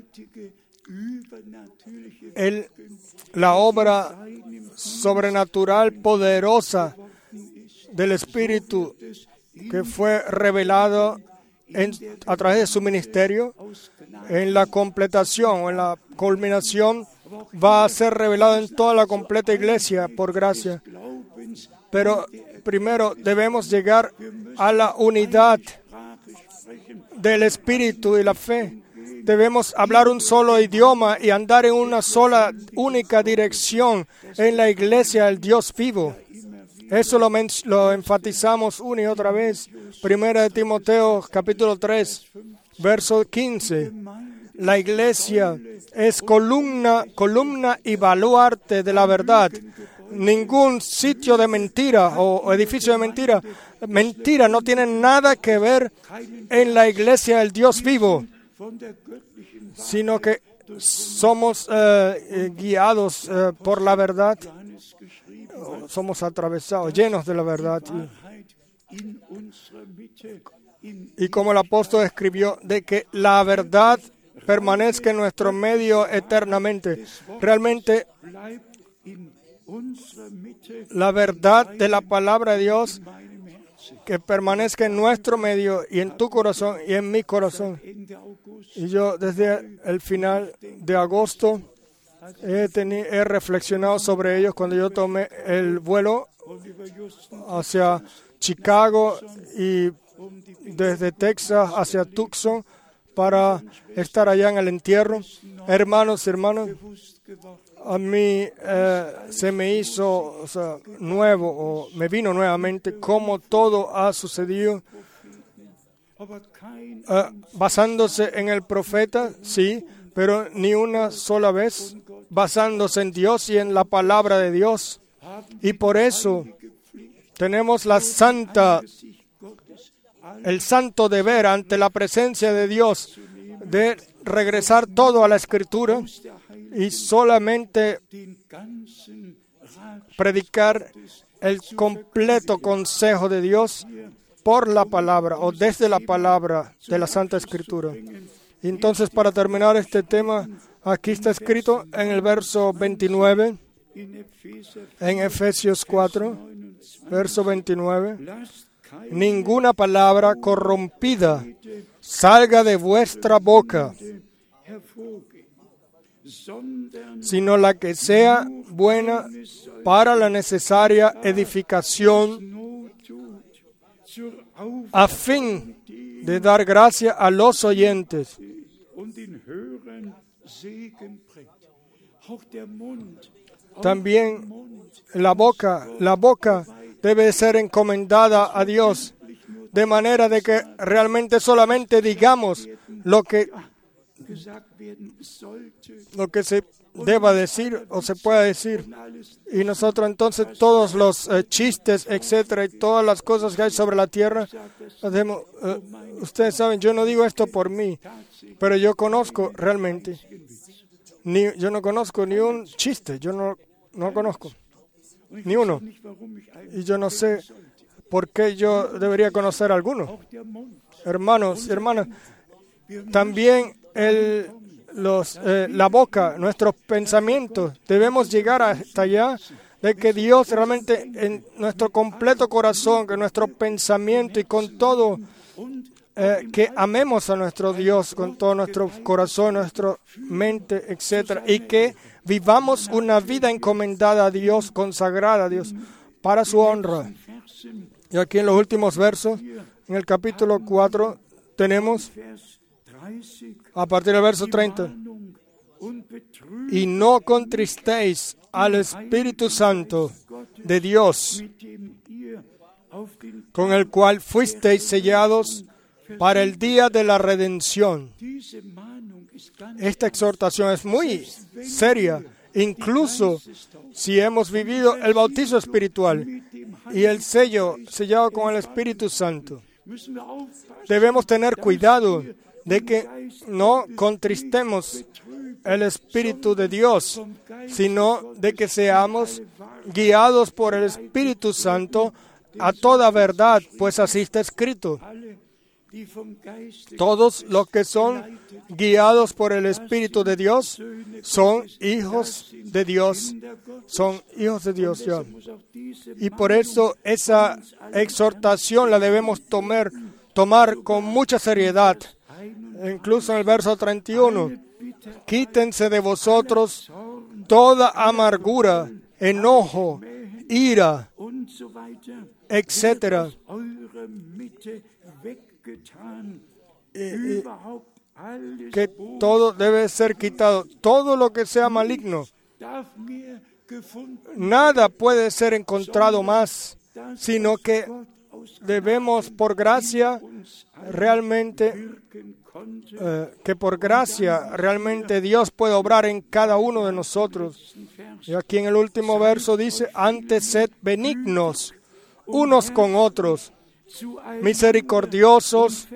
Speaker 1: La obra sobrenatural, poderosa del Espíritu que fue revelado a través de su ministerio, en la completación o en la culminación, va a ser revelado en toda la completa iglesia por gracia. Pero primero debemos llegar a la unidad del Espíritu y la fe. Debemos hablar un solo idioma y andar en una sola, única dirección en la iglesia del Dios vivo. Eso lo enfatizamos una y otra vez. Primera de Timoteo, capítulo 3, verso 15. La iglesia es columna y baluarte de la verdad. Ningún sitio de mentira o edificio de mentira. Mentira no tiene nada que ver en la iglesia del Dios vivo, sino que somos guiados por la verdad. Somos atravesados, llenos de la verdad. Y como el apóstol escribió, de que la verdad permanezca en nuestro medio eternamente. Realmente, la verdad de la palabra de Dios que permanezca en nuestro medio y en tu corazón y en mi corazón. Y yo desde el final de agosto he reflexionado sobre ellos cuando yo tomé el vuelo hacia Chicago y desde Texas hacia Tucson para estar allá en el entierro. Hermanos y hermanas, a mí se me hizo nuevo, o me vino nuevamente cómo todo ha sucedido basándose en el profeta, sí, pero ni una sola vez basándose en Dios y en la palabra de Dios. Y por eso tenemos el santo deber ante la presencia de Dios de regresar todo a la Escritura y solamente predicar el completo consejo de Dios por la palabra o desde la palabra de la Santa Escritura. Y entonces, para terminar este tema, aquí está escrito en el verso 29, en Efesios 4, verso 29, ninguna palabra corrompida salga de vuestra boca, sino la que sea buena para la necesaria edificación, a fin de dar gracia a los oyentes. También la boca debe ser encomendada a Dios, de manera de que realmente solamente digamos lo que se deba decir o se pueda decir. Y nosotros entonces todos los chistes, etcétera, y todas las cosas que hay sobre la tierra, hacemos, ustedes saben, yo no digo esto por mí, pero yo conozco realmente, yo no conozco ni un chiste, yo no conozco ni uno. Y yo no sé por qué yo debería conocer alguno. Hermanos y hermanas, también la boca, nuestros pensamientos, debemos llegar hasta allá de que Dios realmente en nuestro completo corazón, que nuestro pensamiento y con todo, que amemos a nuestro Dios con todo nuestro corazón, nuestra mente, etc. Y que vivamos una vida encomendada a Dios, consagrada a Dios, para su honra. Y aquí en los últimos versos, en el capítulo 4, tenemos, a partir del verso 30, y no contristéis al Espíritu Santo de Dios, con el cual fuisteis sellados para el día de la redención. Esta exhortación es muy seria, incluso si hemos vivido el bautizo espiritual y el sellado con el Espíritu Santo. Debemos tener cuidado de que no contristemos el Espíritu de Dios, sino de que seamos guiados por el Espíritu Santo a toda verdad, pues así está escrito. Todos los que son guiados por el Espíritu de Dios son hijos de Dios. Son hijos de Dios ya. Y por eso esa exhortación la debemos tomar con mucha seriedad. Incluso en el verso 31. Quítense de vosotros toda amargura, enojo, ira, etcétera. Que todo debe ser quitado, todo lo que sea maligno. Nada puede ser encontrado más, sino que debemos por gracia realmente, Dios puede obrar en cada uno de nosotros. Y aquí en el último verso dice, antes sed benignos unos con otros, misericordiosos,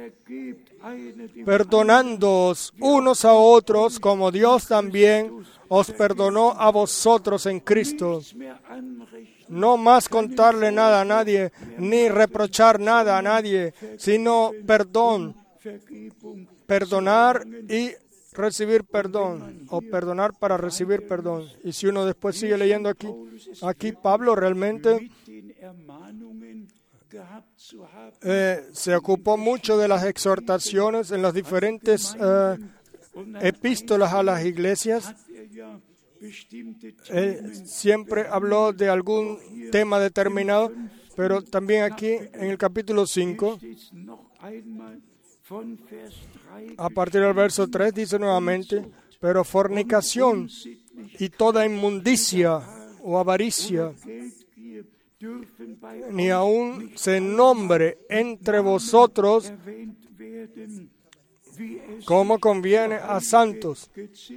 Speaker 1: perdonándoos unos a otros, como Dios también os perdonó a vosotros en Cristo. No más contarle nada a nadie, ni reprochar nada a nadie, sino perdón, perdonar y recibir perdón, o perdonar para recibir perdón. Y si uno después sigue leyendo aquí Pablo realmente se ocupó mucho de las exhortaciones en las diferentes epístolas a las iglesias. Él siempre habló de algún tema determinado, pero también aquí en el capítulo 5, a partir del verso 3, dice nuevamente, pero fornicación y toda inmundicia o avaricia, ni aun se nombre entre vosotros como conviene a santos.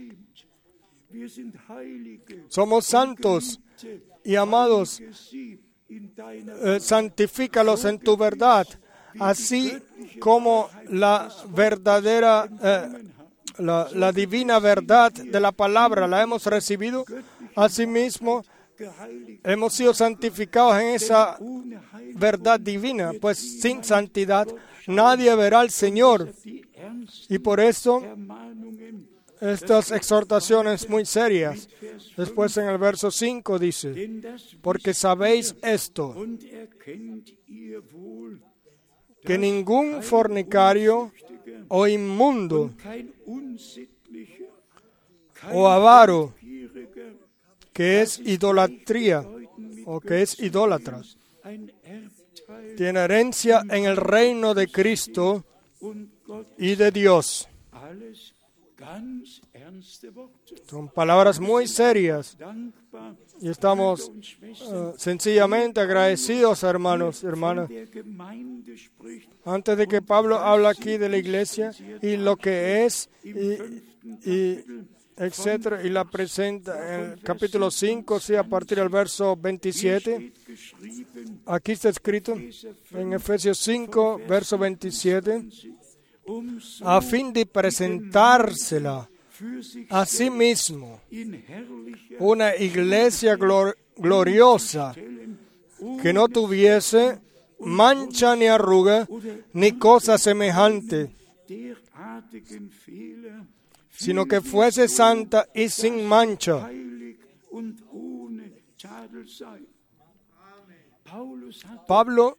Speaker 1: Somos santos y amados. Santifícalos en tu verdad, así como la verdadera, la divina verdad de la palabra la hemos recibido. Asimismo, hemos sido santificados en esa verdad divina, pues sin santidad nadie verá al Señor. Y por eso estas exhortaciones muy serias. Después en el verso 5 dice, porque sabéis esto, que ningún fornicario o inmundo o avaro, que es idolatría o que es idólatra, tiene herencia en el reino de Cristo y de Dios. Son palabras muy serias y estamos sencillamente agradecidos, hermanos y hermanas. Antes de que Pablo habla aquí de la iglesia y lo que es y etcétera, y la presenta en el capítulo 5, sí, a partir del verso 27. Aquí está escrito en Efesios 5, verso 27, a fin de presentársela a sí mismo una iglesia gloriosa, que no tuviese mancha ni arruga ni cosa semejante, sino que fuese santa y sin mancha. Pablo,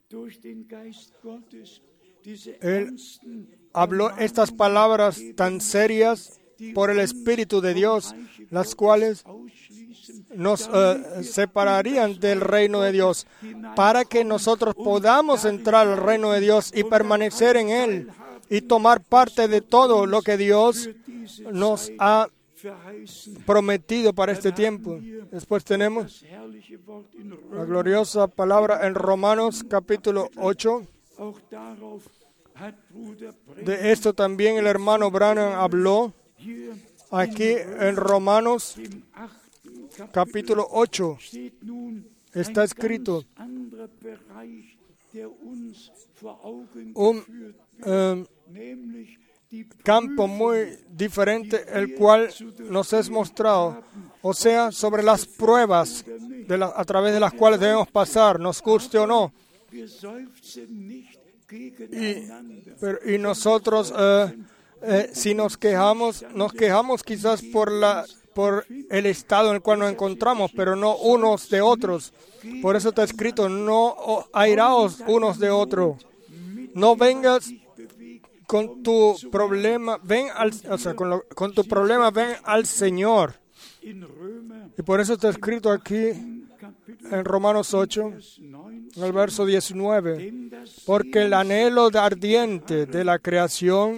Speaker 1: él habló estas palabras tan serias por el Espíritu de Dios, las cuales nos separarían del reino de Dios, para que nosotros podamos entrar al reino de Dios y permanecer en Él y tomar parte de todo lo que Dios nos ha prometido para este tiempo. Después tenemos la gloriosa palabra en Romanos capítulo 8. De esto también el hermano Branham habló. Aquí en Romanos capítulo 8 está escrito un campo muy diferente, el cual nos es mostrado, o sea, sobre las pruebas a través de las cuales debemos pasar, nos guste o no. Y nosotros, si nos quejamos quizás por el estado en el cual nos encontramos, pero no unos de otros. Por eso está escrito, no airaos unos de otros. No vengas con tu problema, con tu problema ven al Señor. Y por eso está escrito aquí en Romanos 8, en el verso 19, porque el anhelo ardiente de la creación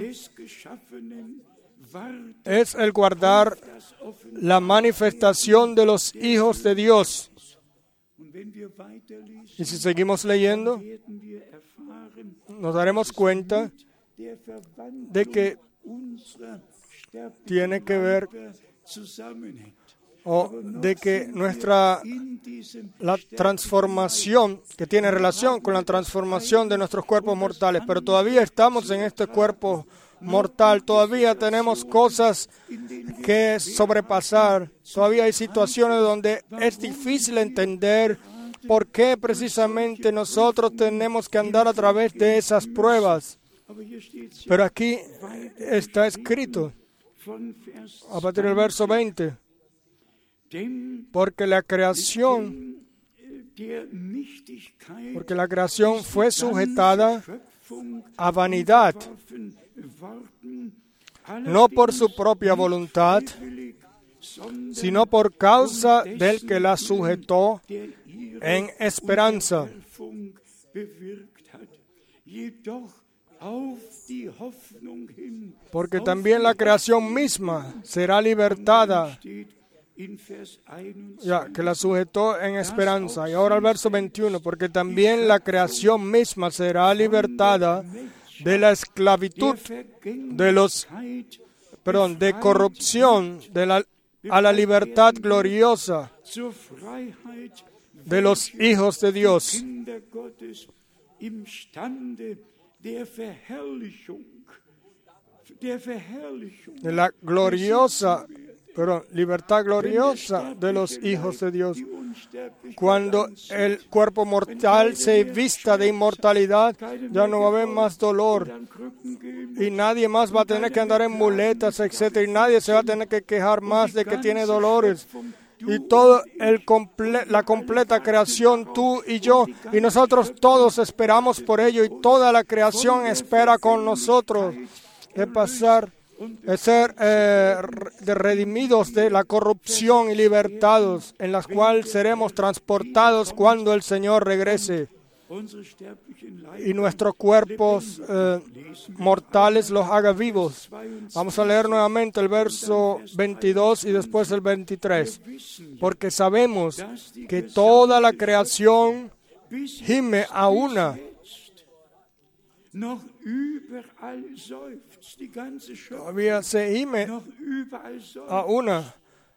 Speaker 1: es el guardar la manifestación de los hijos de Dios. Y si seguimos leyendo, nos daremos cuenta de que tiene que ver, o de que la transformación, que tiene relación con la transformación de nuestros cuerpos mortales, pero todavía estamos en este cuerpo mortal, todavía tenemos cosas que sobrepasar, todavía hay situaciones donde es difícil entender por qué precisamente nosotros tenemos que andar a través de esas pruebas. Pero aquí está escrito, a partir del verso 20, porque la creación fue sujetada a vanidad, no por su propia voluntad, sino por causa del que la sujetó en esperanza. Porque también la creación misma será libertada, ya que la sujetó en esperanza. Y ahora el verso 21, porque también la creación misma será libertada de la esclavitud, de corrupción, a la libertad gloriosa de los hijos de Dios. De la libertad gloriosa de los hijos de Dios. Cuando el cuerpo mortal se vista de inmortalidad, ya no va a haber más dolor. Y nadie más va a tener que andar en muletas, etc. Y nadie se va a tener que quejar más de que tiene dolores. Y toda la completa creación, tú y yo, y nosotros todos esperamos por ello, y toda la creación espera con nosotros de ser redimidos de la corrupción y libertados, en las cuales seremos transportados cuando el Señor regrese. Y nuestros cuerpos mortales los haga vivos. Vamos a leer nuevamente el verso 22 y después el 23. Porque sabemos que toda la creación gime a una. Todavía se gime a una.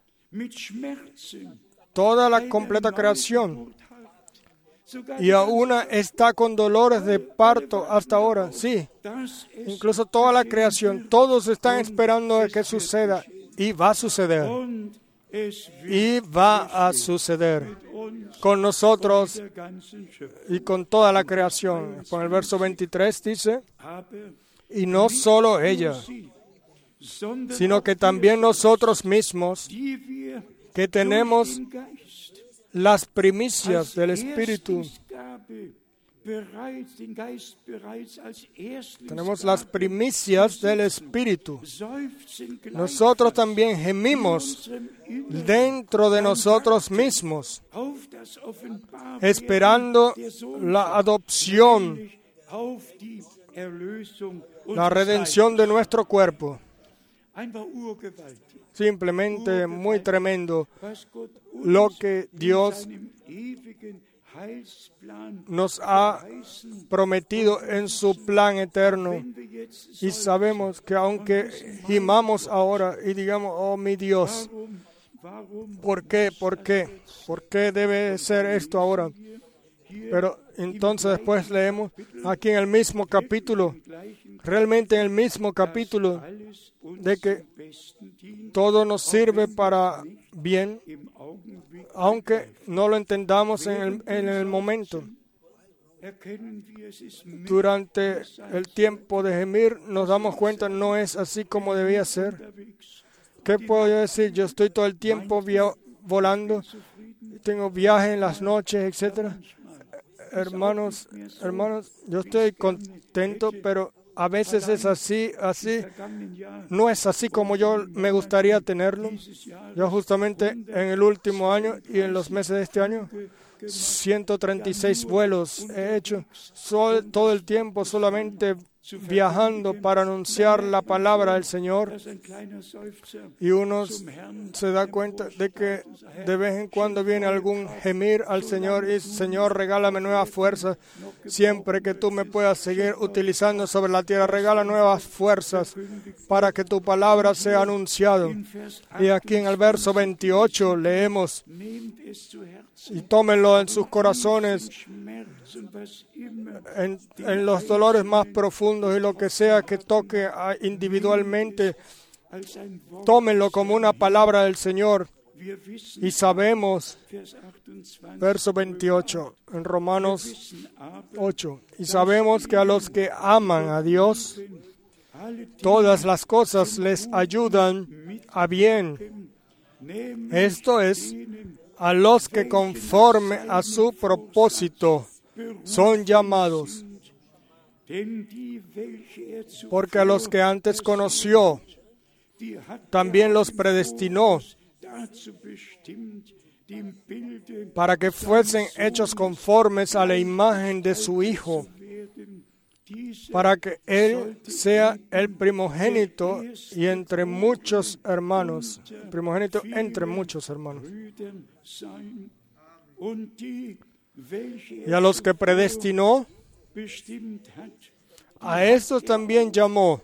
Speaker 1: Toda la completa creación. Y aún está con dolores de parto hasta ahora. Sí, incluso toda la creación, todos están esperando a que suceda. Y va a suceder. Y va a suceder con nosotros y con toda la creación. Con el verso 23 dice, y no solo ella, sino que también nosotros mismos, que tenemos las primicias del Espíritu. Tenemos las primicias del Espíritu. Nosotros también gemimos dentro de nosotros mismos, esperando la adopción, la redención de nuestro cuerpo. Simplemente muy tremendo lo que Dios nos ha prometido en su plan eterno. Y sabemos que aunque gimamos ahora y digamos, oh mi Dios, ¿por qué? ¿Por qué? ¿Por qué debe ser esto ahora? Pero entonces después leemos aquí en el mismo capítulo, realmente en el mismo capítulo, de que todo nos sirve para bien, aunque no lo entendamos en el momento. Durante el tiempo de gemir nos damos cuenta, no es así como debía ser. ¿Qué puedo yo decir? Yo estoy todo el tiempo volando, tengo viajes en las noches, etcétera. Hermanos, yo estoy contento, pero a veces es así, no es así como yo me gustaría tenerlo. Yo justamente en el último año y en los meses de este año, 136 vuelos he hecho, todo el tiempo solamente viajando para anunciar la palabra del Señor, y uno se da cuenta de que de vez en cuando viene algún gemir al Señor y Señor, regálame nuevas fuerzas, siempre que tú me puedas seguir utilizando sobre la tierra, regala nuevas fuerzas para que tu palabra sea anunciado. Y aquí en el verso 28 leemos, y tómenlo en sus corazones, en los dolores más profundos y lo que sea que toque individualmente, tómenlo como una palabra del Señor. Y sabemos, verso 28, en Romanos 8, y sabemos que a los que aman a Dios, todas las cosas les ayudan a bien. Esto es, a los que conforme a su propósito son llamados. Porque a los que antes conoció, también los predestinó para que fuesen hechos conformes a la imagen de su Hijo, para que Él sea el primogénito y entre muchos hermanos, primogénito entre muchos hermanos. Y a los que predestinó, a estos también llamó.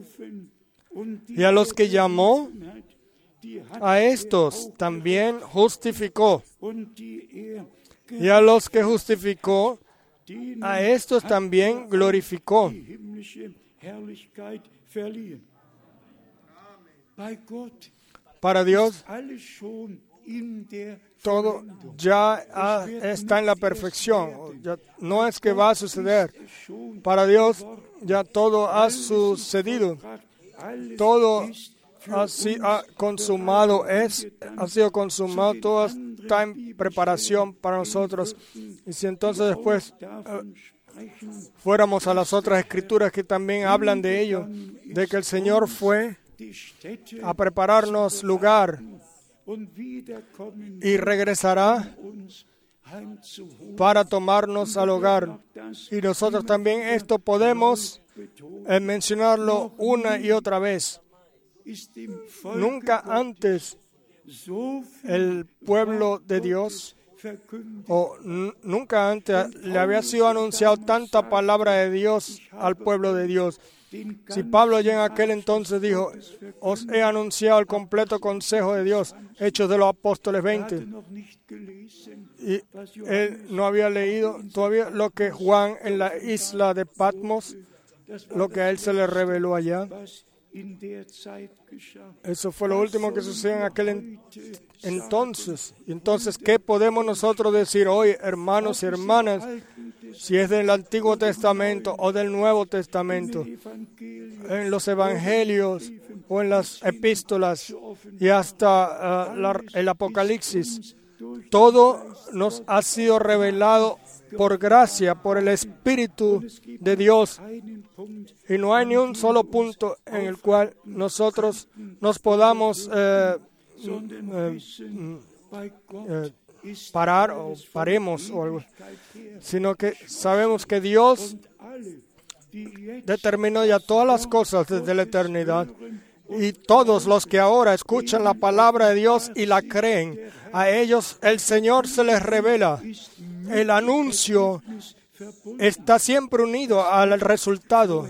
Speaker 1: Y a los que llamó, a estos también justificó. Y a los que justificó, a estos también glorificó. Para Dios, todo ya está en la perfección. Ya no es que va a suceder. Para Dios, ya todo ha sucedido. Todo ha sido consumado, ha sido consumado, todo está en preparación para nosotros. Y si entonces después fuéramos a las otras escrituras que también hablan de ello, de que el Señor fue a prepararnos lugar y regresará para tomarnos al hogar. Y nosotros también esto podemos mencionarlo una y otra vez. Nunca antes el pueblo de Dios, o nunca antes le había sido anunciado tanta palabra de Dios al pueblo de Dios. Si Pablo ya en aquel entonces dijo, os he anunciado el completo consejo de Dios, Hechos de los Apóstoles 20, y él no había leído todavía lo que Juan en la isla de Patmos, lo que a él se le reveló allá. Eso fue lo último que sucedió en aquel entonces. Entonces, ¿qué podemos nosotros decir hoy, hermanos y hermanas, si es del Antiguo Testamento o del Nuevo Testamento, en los Evangelios o en las epístolas y hasta el Apocalipsis? todo nos ha sido revelado por gracia, por el Espíritu de Dios. Y no hay ni un solo punto en el cual nosotros nos podamos parar o paremos o algo, sino que sabemos que Dios determinó ya todas las cosas desde la eternidad. Y todos los que ahora escuchan la palabra de Dios y la creen, a ellos el Señor se les revela. El anuncio está siempre unido al resultado.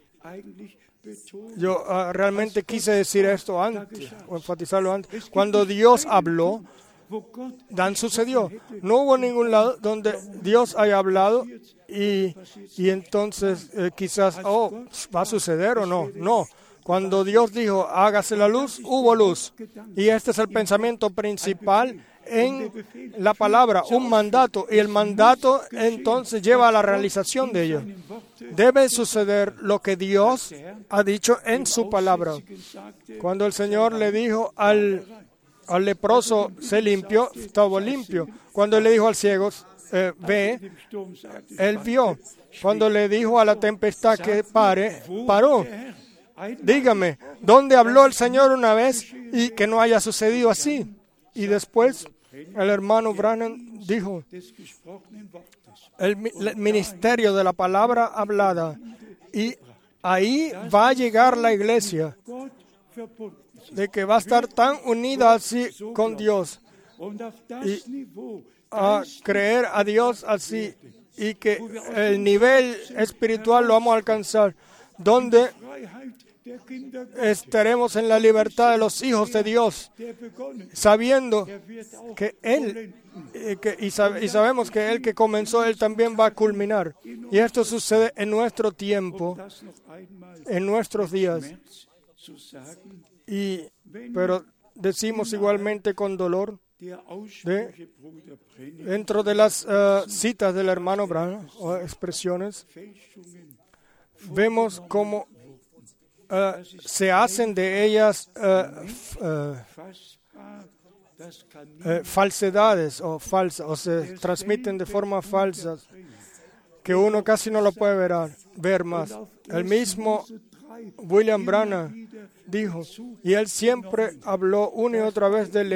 Speaker 1: Yo realmente quise decir esto antes, o enfatizarlo antes. Cuando Dios habló, Dan sucedió. No hubo ningún lado donde Dios haya hablado y entonces quizás, ¿va a suceder o no? No. Cuando Dios dijo, hágase la luz, hubo luz. Y este es el pensamiento principal en la palabra, un mandato. Y el mandato entonces lleva a la realización de ello. Debe suceder lo que Dios ha dicho en su palabra. Cuando el Señor le dijo al leproso, se limpió, estaba limpio. Cuando le dijo al ciego, ve, él vio. Cuando le dijo a la tempestad que pare, paró. Dígame, ¿dónde habló el Señor una vez y que no haya sucedido así? Y después el hermano Branham dijo, el ministerio de la palabra hablada, y ahí va a llegar la iglesia, de que va a estar tan unida así con Dios y a creer a Dios así, y que el nivel espiritual lo vamos a alcanzar, donde estaremos en la libertad de los hijos de Dios, sabiendo que Él, y sabemos que Él que comenzó, Él también va a culminar. Y esto sucede en nuestro tiempo, en nuestros días. Pero decimos igualmente con dolor, dentro de las citas del hermano Branham, o expresiones, vemos cómo se hacen de ellas falsedades o falsas, o se transmiten de forma falsa, que uno casi no lo puede ver más. El mismo William Branham dijo, y él siempre habló una y otra vez de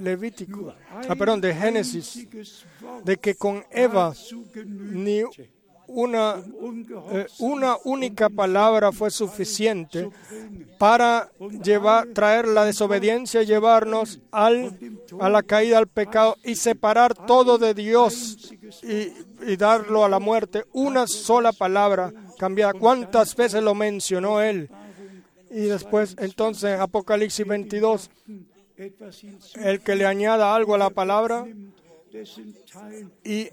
Speaker 1: de Génesis, de que con Eva ni una única palabra fue suficiente para traer la desobediencia, llevarnos a la caída, al pecado y separar todo de Dios y darlo a la muerte. Una sola palabra cambiada. ¿Cuántas veces lo mencionó él? Y después, entonces, Apocalipsis 22, el que le añada algo a la palabra y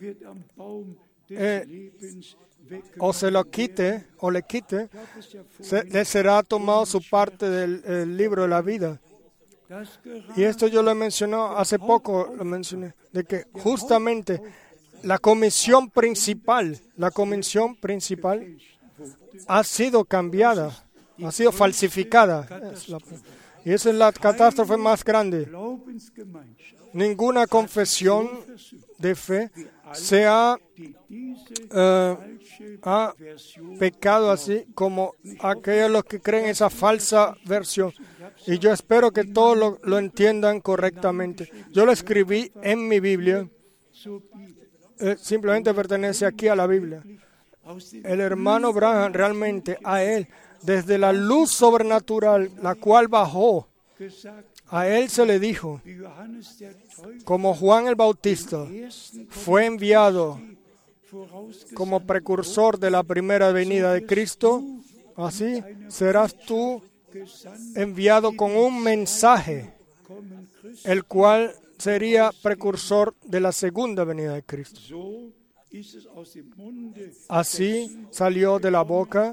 Speaker 1: o se lo quite o le quite, le será tomado su parte del libro de la vida. Y esto yo lo he mencionado hace poco, de que justamente la comisión principal ha sido cambiada, ha sido falsificada. Y esa es la catástrofe más grande. Ninguna confesión de fe se ha pecado así como aquellos los que creen esa falsa versión. Y yo espero que todos lo entiendan correctamente. Yo lo escribí en mi Biblia. Simplemente pertenece aquí a la Biblia. El hermano Branham realmente a él, desde la luz sobrenatural, la cual bajó, a él se le dijo, como Juan el Bautista fue enviado como precursor de la primera venida de Cristo, así serás tú enviado con un mensaje, el cual sería precursor de la segunda venida de Cristo. Así salió de la boca,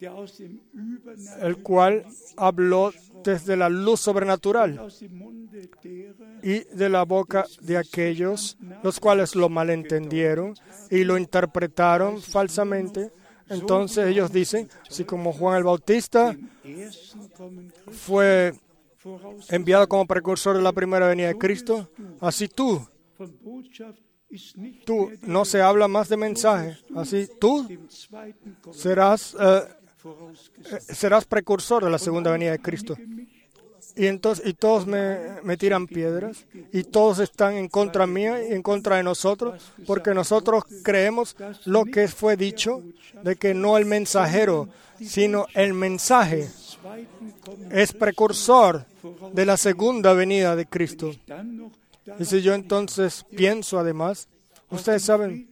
Speaker 1: el cual habló desde la luz sobrenatural y de la boca de aquellos los cuales lo malentendieron y lo interpretaron falsamente. Entonces ellos dicen, así como Juan el Bautista fue enviado como precursor de la primera venida de Cristo, así tú Tú no se habla más de mensaje. Así tú serás precursor de la segunda venida de Cristo. Y todos me tiran piedras y todos están en contra mía y en contra de nosotros, porque nosotros creemos lo que fue dicho, de que no el mensajero, sino el mensaje es precursor de la segunda venida de Cristo. Y si yo entonces pienso además, ustedes saben,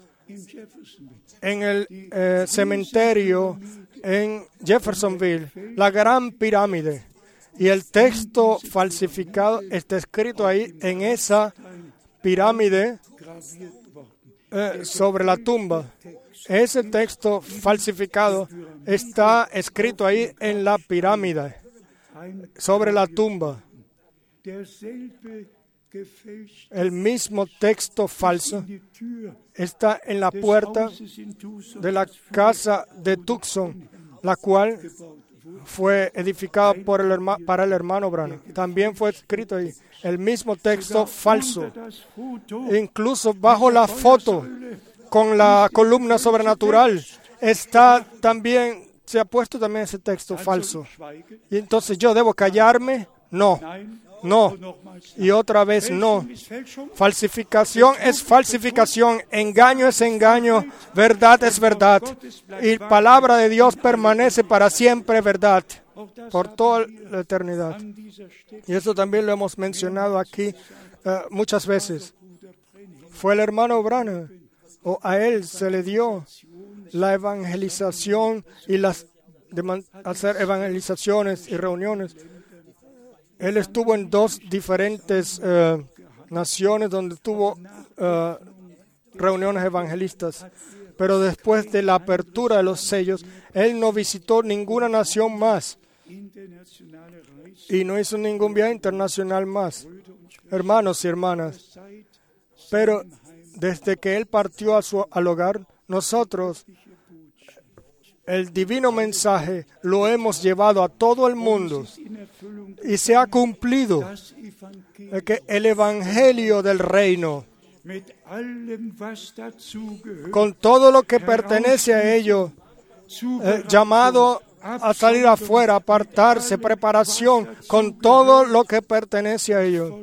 Speaker 1: en el cementerio en Jeffersonville, la gran pirámide, y el texto falsificado está escrito ahí en esa pirámide sobre la tumba. Ese texto falsificado está escrito ahí en la pirámide sobre la tumba. El mismo texto falso está en la puerta de la casa de Tucson, la cual fue edificada para el hermano Branham. También fue escrito ahí el mismo texto falso. Incluso bajo la foto con la columna sobrenatural se ha puesto también ese texto falso. Y entonces yo debo callarme. No. Y otra vez no. Falsificación es falsificación, engaño es engaño, verdad es verdad. Y palabra de Dios permanece para siempre verdad, por toda la eternidad. Y eso también lo hemos mencionado aquí muchas veces. Fue el hermano Branham, o a él se le dio la evangelización y hacer evangelizaciones y reuniones. Él estuvo en 2 diferentes naciones donde tuvo reuniones evangelistas. Pero después de la apertura de los sellos, él no visitó ninguna nación más. Y no hizo ningún viaje internacional más. Hermanos y hermanas. Pero desde que él partió al hogar, nosotros, el divino mensaje, lo hemos llevado a todo el mundo y se ha cumplido que el evangelio del reino, con todo lo que pertenece a ello, llamado a salir afuera, apartarse, preparación, con todo lo que pertenece a ello,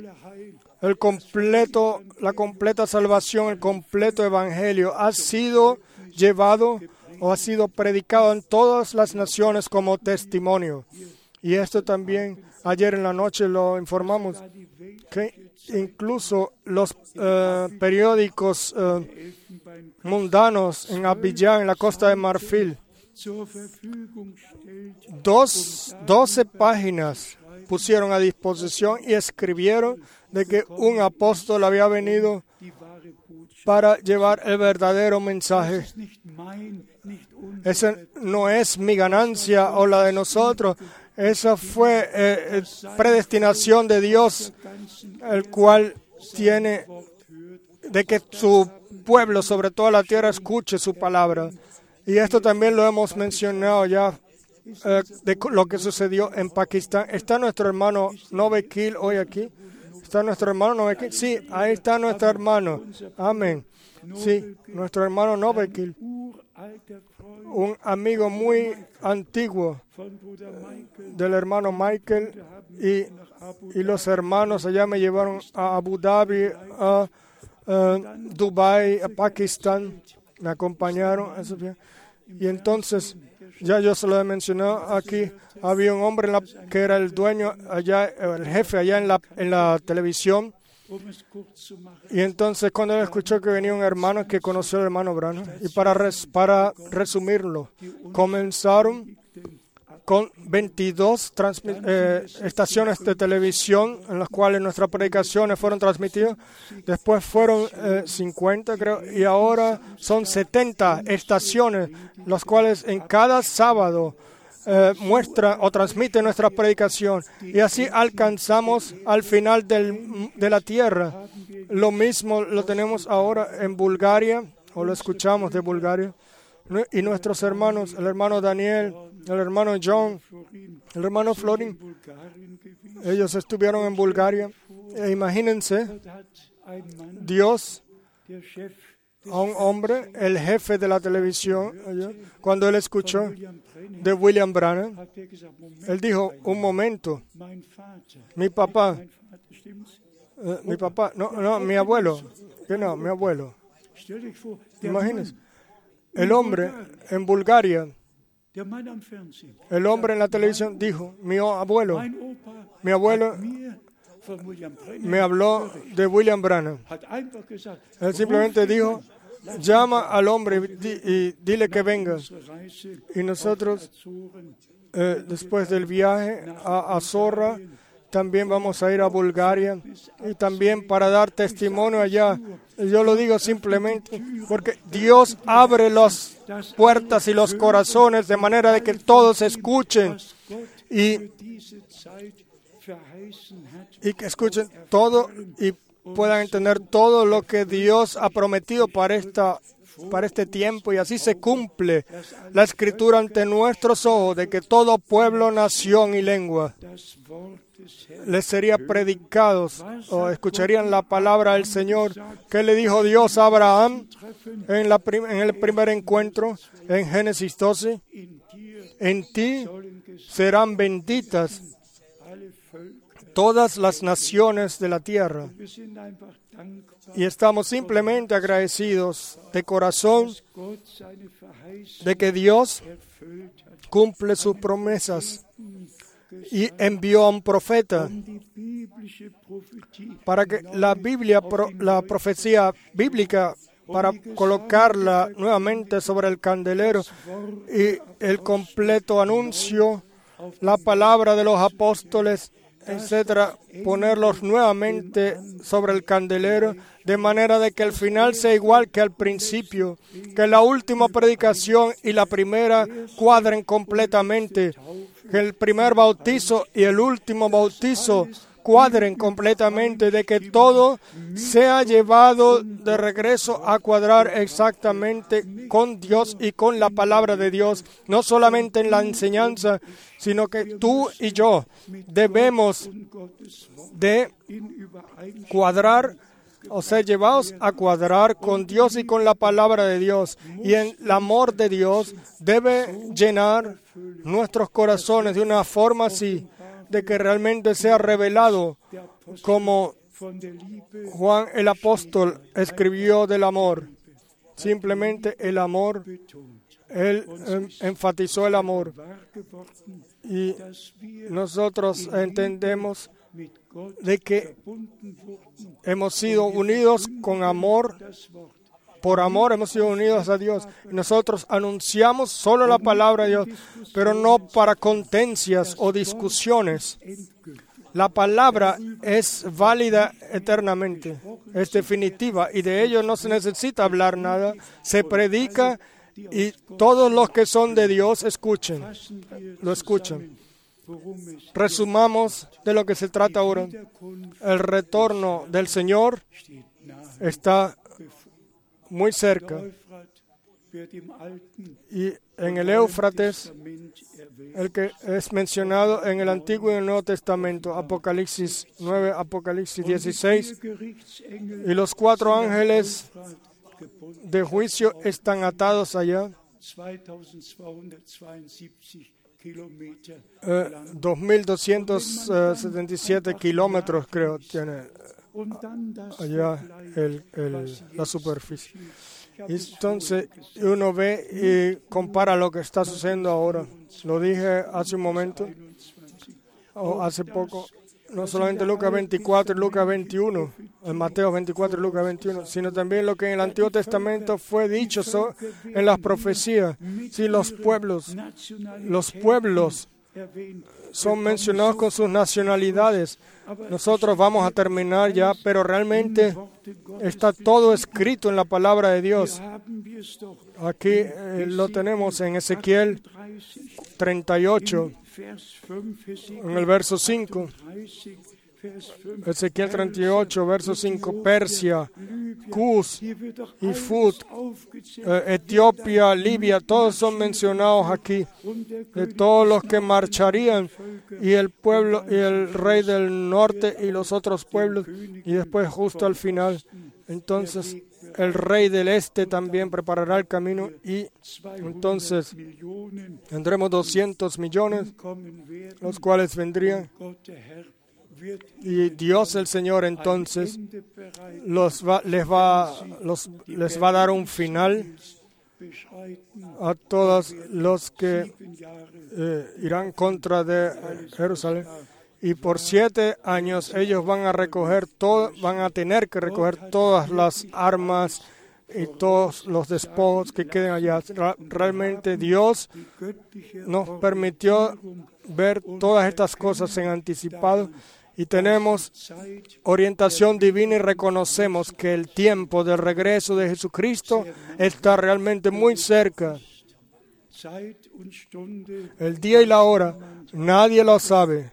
Speaker 1: la completa salvación, el completo evangelio ha sido llevado o ha sido predicado en todas las naciones como testimonio. Y esto también, ayer en la noche lo informamos, que incluso los periódicos mundanos en Abiyán, en la Costa de Marfil, 12 páginas pusieron a disposición y escribieron de que un apóstol había venido para llevar el verdadero mensaje. Esa no es mi ganancia o la de nosotros. Esa fue predestinación de Dios, el cual tiene de que su pueblo sobre toda la tierra escuche su palabra. Y esto también lo hemos mencionado ya, de lo que sucedió en Pakistán. ¿Está nuestro hermano Novekil hoy aquí? ¿Está nuestro hermano Novekil? Sí, ahí está nuestro hermano. Amén. Sí, nuestro hermano Novekil, un amigo muy antiguo del hermano Michael, y los hermanos allá me llevaron a Abu Dhabi, a Dubái, a Pakistán, me acompañaron. Y entonces, ya yo se lo he mencionado aquí, había un hombre que era el dueño allá, el jefe allá en la televisión. Y entonces cuando él escuchó que venía un hermano que conoció al hermano Branham, y para resumirlo, comenzaron con 22 estaciones de televisión en las cuales nuestras predicaciones fueron transmitidas. Después fueron 50, creo, y ahora son 70 estaciones, las cuales en cada sábado muestra o transmite nuestra predicación, y así alcanzamos al final de la tierra. Lo mismo lo tenemos ahora en Bulgaria, o lo escuchamos de Bulgaria, y nuestros hermanos, el hermano Daniel, el hermano John, el hermano Florin, ellos estuvieron en Bulgaria. Imagínense, Dios a un hombre, el jefe de la televisión, cuando él escuchó de William Branham, él dijo, un momento, mi papá, mi abuelo, mi abuelo. Imagínense, el hombre en Bulgaria, el hombre en la televisión dijo, mi abuelo me habló de William Branham. Él simplemente dijo, llama al hombre y dile que venga. Y nosotros, después del viaje a Azorra, también vamos a ir a Bulgaria y también para dar testimonio allá. Yo lo digo simplemente porque Dios abre las puertas y los corazones de manera de que todos escuchen y que escuchen todo y puedan entender todo lo que Dios ha prometido para este tiempo, y así se cumple la Escritura ante nuestros ojos de que todo pueblo, nación y lengua les sería predicados o escucharían la palabra del Señor. ¿Qué le dijo Dios a Abraham en el primer encuentro en Génesis 12? En ti serán benditas todas las naciones de la tierra. Y estamos simplemente agradecidos de corazón de que Dios cumple sus promesas y envió a un profeta para que la profecía bíblica, para colocarla nuevamente sobre el candelero y el completo anuncio, la palabra de los apóstoles, etcétera, ponerlos nuevamente sobre el candelero, de manera de que el final sea igual que al principio, que la última predicación y la primera cuadren completamente, que el primer bautizo y el último bautizo cuadren completamente, de que todo sea llevado de regreso a cuadrar exactamente con Dios y con la palabra de Dios, no solamente en la enseñanza, sino que tú y yo debemos de cuadrar o ser llevados a cuadrar con Dios y con la palabra de Dios. Y el amor de Dios debe llenar nuestros corazones de una forma así, de que realmente sea revelado, como Juan el apóstol escribió del amor. Simplemente el amor. Él enfatizó el amor. Y nosotros entendemos de que hemos sido unidos con amor. Por amor hemos sido unidos a Dios. Nosotros anunciamos solo la palabra de Dios, pero no para contencias o discusiones. La palabra es válida eternamente, es definitiva, y de ello no se necesita hablar nada. Se predica y todos los que son de Dios lo escuchan. Resumamos de lo que se trata ahora. El retorno del Señor está muy cerca. Y en el Éufrates, el que es mencionado en el Antiguo y el Nuevo Testamento, Apocalipsis 9, Apocalipsis 16, y los 4 ángeles de juicio están atados allá. 2.277 kilómetros, creo, tiene allá la superficie. Entonces, uno ve y compara lo que está sucediendo ahora. Lo dije hace un momento, o hace poco, no solamente Lucas 24 y Lucas 21, en Mateo 24 y Lucas 21, sino también lo que en el Antiguo Testamento fue dicho en las profecías. Si los pueblos son mencionados con sus nacionalidades. Nosotros vamos a terminar ya, pero realmente está todo escrito en la palabra de Dios. Aquí lo tenemos en Ezequiel 38, en el verso 5. Ezequiel 38, verso 5, Persia, Cus y Fut, Etiopía, Libia, todos son mencionados aquí, de todos los que marcharían, y el pueblo, y el rey del norte y los otros pueblos, y después justo al final, entonces el rey del este también preparará el camino, y entonces tendremos 200 millones, los cuales vendrían, y Dios el Señor entonces les va a dar un final a todos los que irán contra de Jerusalén. Y por 7 años ellos van a tener que recoger todas las armas y todos los despojos que queden allá. Realmente Dios nos permitió ver todas estas cosas en anticipado y tenemos orientación divina y reconocemos que el tiempo del regreso de Jesucristo está realmente muy cerca. El día y la hora nadie lo sabe,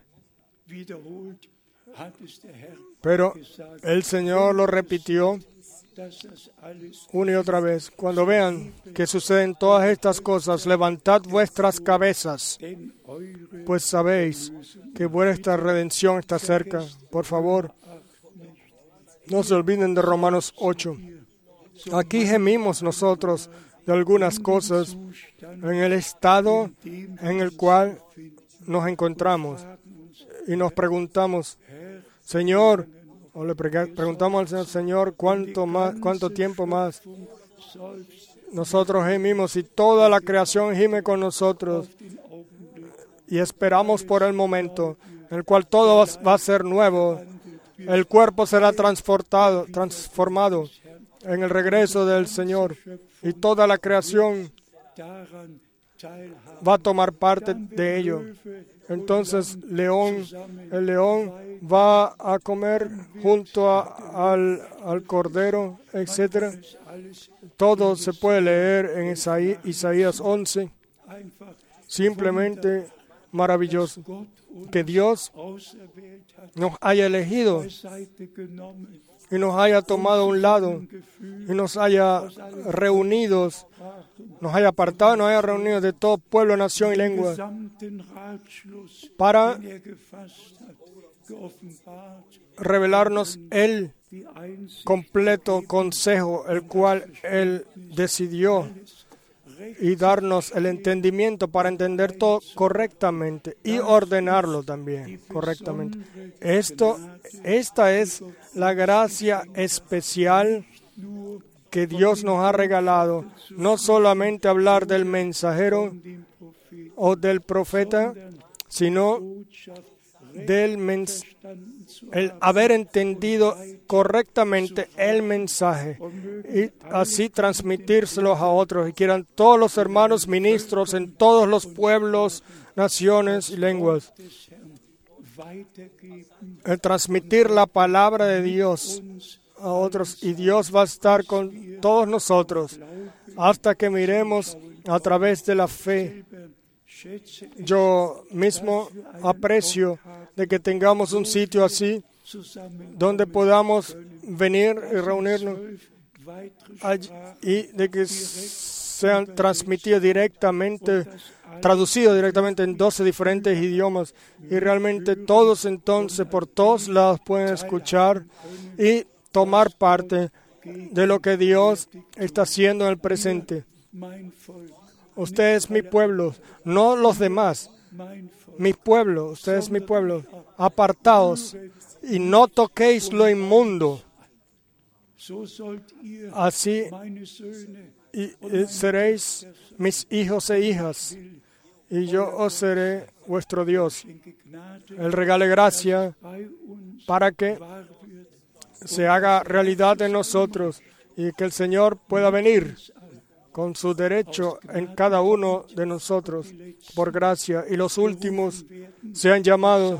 Speaker 1: pero el Señor lo repitió una y otra vez. Cuando vean que suceden todas estas cosas, levantad vuestras cabezas, pues sabéis que vuestra redención está cerca. Por favor, no se olviden de Romanos 8. Aquí gemimos nosotros de algunas cosas en el estado en el cual nos encontramos y nos preguntamos, Señor, o le preguntamos al Señor, ¿cuánto tiempo más? Nosotros gemimos y toda la creación gime con nosotros y esperamos por el momento en el cual todo va a ser nuevo. El cuerpo será transformado en el regreso del Señor y toda la creación va a tomar parte de ello. Entonces el león va a comer junto al cordero, etc. Todo se puede leer en Isaías 11. Simplemente maravilloso que Dios nos haya elegido y nos haya tomado a un lado y nos haya reunidos, nos haya apartado, nos haya reunido de todo pueblo, nación y lengua para revelarnos el completo consejo, el cual Él decidió, y darnos el entendimiento para entender todo correctamente y ordenarlo también correctamente. Esta es la gracia especial que Dios nos ha regalado, no solamente hablar del mensajero o del profeta, sino el haber entendido correctamente el mensaje y así transmitírselos a otros, y quieran todos los hermanos ministros en todos los pueblos, naciones y lenguas, el transmitir la palabra de Dios a otros, y Dios va a estar con todos nosotros hasta que miremos a través de la fe. Yo mismo aprecio de que tengamos un sitio así donde podamos venir y reunirnos y de que sean transmitidos directamente, traducidos directamente en 12 diferentes idiomas, y realmente todos entonces por todos lados pueden escuchar y tomar parte de lo que Dios está haciendo en el presente. Usted es mi pueblo, no los demás. Mi pueblo, usted es mi pueblo. Apartaos y no toquéis lo inmundo. Así seréis mis hijos e hijas, y yo os seré vuestro Dios. Él regale gracia para que se haga realidad en nosotros y que el Señor pueda venir con su derecho en cada uno de nosotros, por gracia, y los últimos sean llamados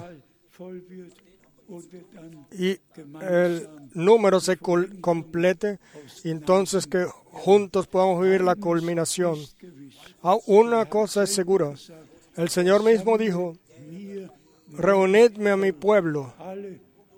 Speaker 1: y el número se complete, y entonces que juntos podamos vivir la culminación. Una cosa es segura, el Señor mismo dijo, reunidme a mi pueblo,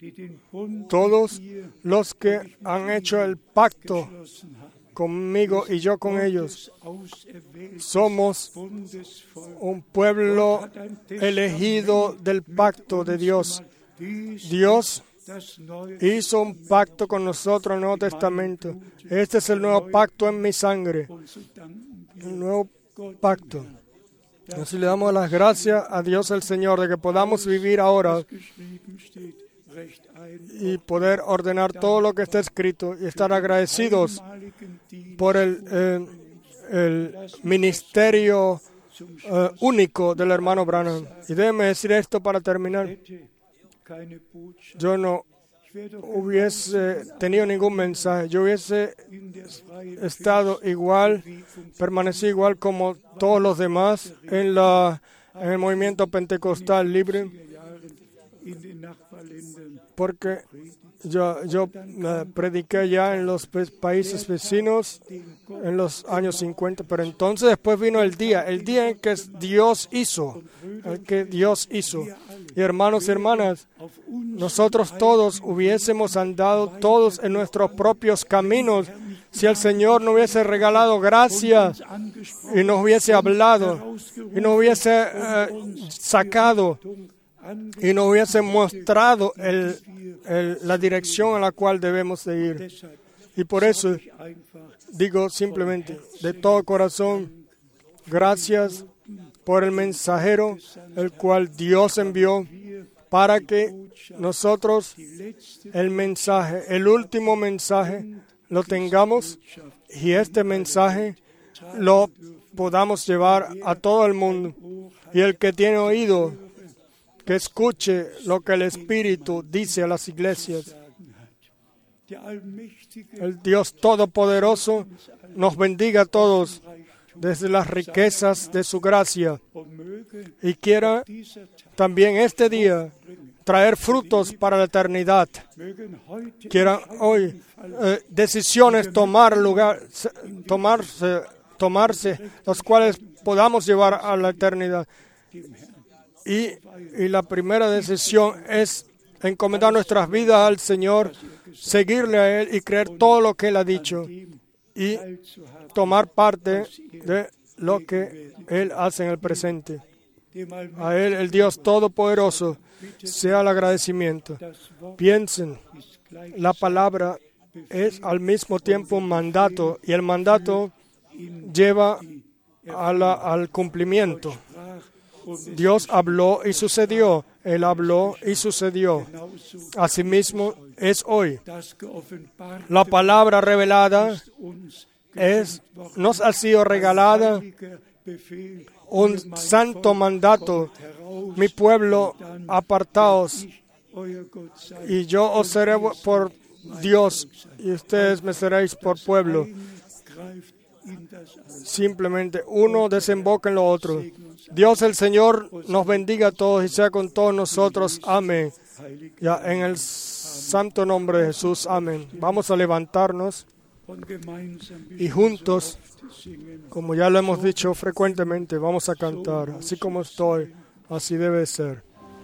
Speaker 1: todos los que han hecho el pacto conmigo y yo con ellos. Somos un pueblo elegido del pacto de Dios. Dios hizo un pacto con nosotros en el Nuevo Testamento. Este es el nuevo pacto en mi sangre. El nuevo pacto. Así le damos las gracias a Dios el Señor de que podamos vivir ahora y poder ordenar todo lo que está escrito y estar agradecidos por el ministerio único del hermano Branham. Y déjeme decir esto para terminar. Yo no hubiese tenido ningún mensaje. Yo hubiese estado igual, permanecido igual como todos los demás en el movimiento pentecostal libre, porque yo prediqué ya en los países vecinos en los años 50, pero entonces después vino el día en que Dios hizo, Y hermanos y hermanas, nosotros todos hubiésemos andado todos en nuestros propios caminos si el Señor no hubiese regalado gracia y nos hubiese hablado y nos hubiese sacado y nos hubiese mostrado la dirección a la cual debemos de ir. Y por eso digo simplemente, de todo corazón, gracias por el mensajero, el cual Dios envió para que nosotros el último mensaje, lo tengamos y este mensaje lo podamos llevar a todo el mundo. Y el que tiene oído, que escuche lo que el Espíritu dice a las iglesias. El Dios Todopoderoso nos bendiga a todos desde las riquezas de su gracia y quiera también este día traer frutos para la eternidad. Quiera hoy decisiones tomarse, las cuales podamos llevar a la eternidad. Y la primera decisión es encomendar nuestras vidas al Señor, seguirle a Él y creer todo lo que Él ha dicho y tomar parte de lo que Él hace en el presente. A Él, el Dios Todopoderoso, sea el agradecimiento. Piensen, la palabra es al mismo tiempo un mandato y el mandato lleva al cumplimiento. Dios habló y sucedió. Él habló y sucedió. Asimismo es hoy. La palabra revelada nos ha sido regalada un santo mandato. Mi pueblo, apartaos, y yo os seré por Dios, y ustedes me seréis por pueblo. Simplemente uno desemboca en lo otro. Dios el Señor nos bendiga a todos y sea con todos nosotros. Amén. Ya en el santo nombre de Jesús. Amén. Vamos a levantarnos y juntos, como ya lo hemos dicho frecuentemente, vamos a cantar. Así como estoy, así debe ser.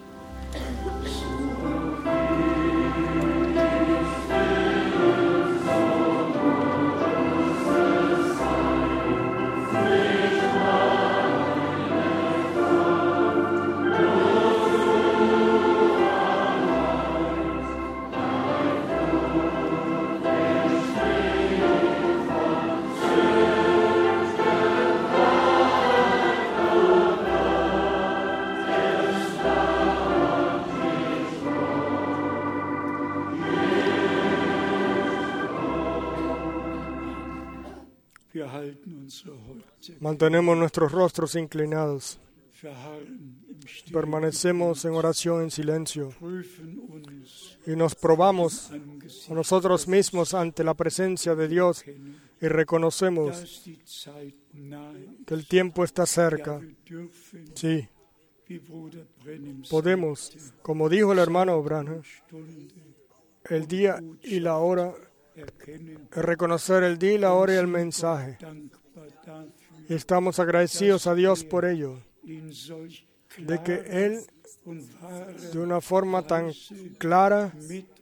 Speaker 1: Mantenemos nuestros rostros inclinados. Permanecemos en oración en silencio. Y nos probamos a nosotros mismos ante la presencia de Dios y reconocemos que el tiempo está cerca. Sí. Podemos, como dijo el hermano Branham, el día y la hora, reconocer el día y la hora y el mensaje. Y estamos agradecidos a Dios por ello, de que Él de una forma tan clara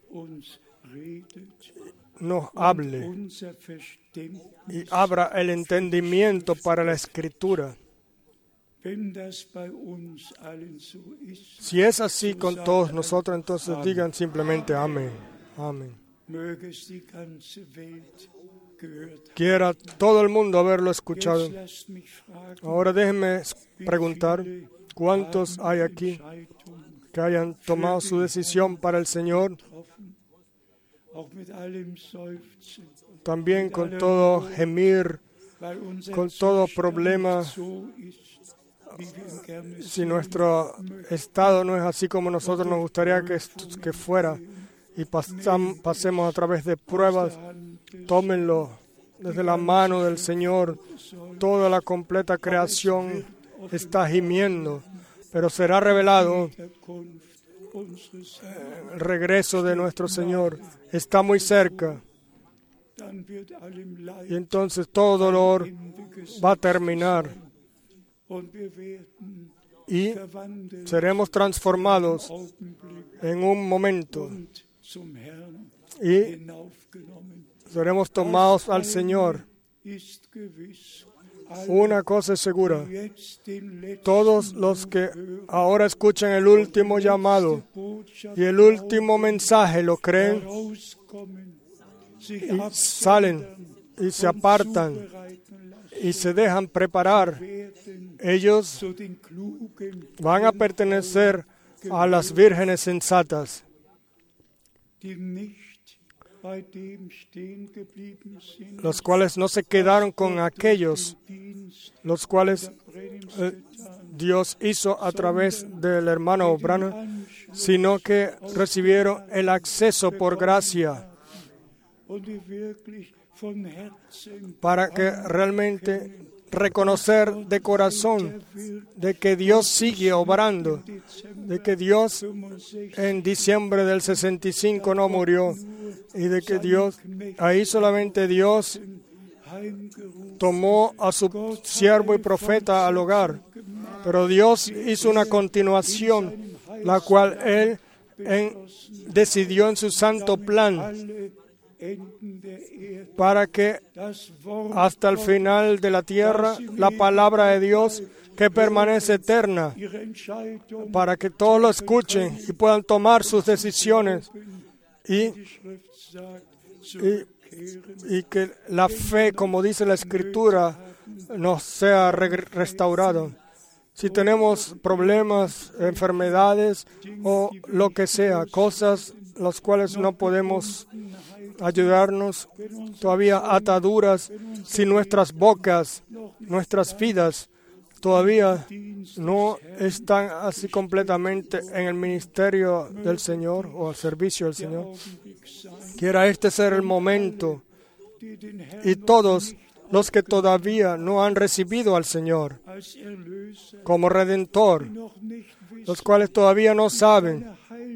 Speaker 1: nos hable y abra el entendimiento para la Escritura. Si es así con todos nosotros, entonces digan simplemente amén. Amén. Quiera todo el mundo haberlo escuchado. Ahora déjenme preguntar, ¿cuántos hay aquí que hayan tomado su decisión para el Señor? También con todo gemir, con todo problema. Si nuestro estado no es así como nosotros nos gustaría que fuera, y pasemos a través de pruebas, tómenlo desde la mano del Señor. Toda la completa creación está gimiendo, pero será revelado. El regreso de nuestro Señor está muy cerca. Y entonces todo dolor va a terminar. Y seremos transformados en un momento. Y seremos tomados al Señor. Una cosa es segura: todos los que ahora escuchan el último llamado y el último mensaje lo creen y salen y se apartan y se dejan preparar, ellos van a pertenecer a las vírgenes sensatas, los cuales no se quedaron con aquellos, los cuales Dios hizo a través del hermano Branham, sino que recibieron el acceso por gracia, para que realmente reconocer de corazón de que Dios sigue obrando, de que Dios en diciembre del 65 no murió, y de que Dios, ahí solamente Dios tomó a su siervo y profeta al hogar, pero Dios hizo una continuación, la cual Él decidió en su santo plan, para que hasta el final de la tierra la palabra de Dios, que permanece eterna, para que todos lo escuchen y puedan tomar sus decisiones y que la fe, como dice la Escritura, nos sea restaurada. Si tenemos problemas, enfermedades o lo que sea, cosas las cuales no podemos ayudarnos, todavía ataduras, si nuestras bocas, nuestras vidas todavía no están así completamente en el ministerio del Señor o al servicio del Señor, quiera este ser el momento, y todos los que todavía no han recibido al Señor como Redentor, los cuales todavía no saben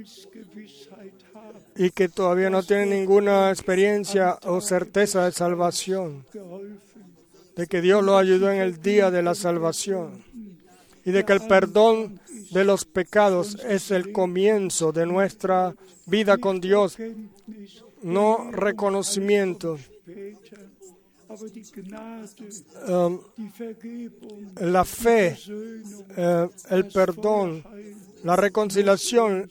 Speaker 1: y que todavía no tienen ninguna experiencia o certeza de salvación, de que Dios los ayudó en el día de la salvación y de que el perdón de los pecados es el comienzo de nuestra vida con Dios, no reconocimiento. La fe, el perdón, la reconciliación,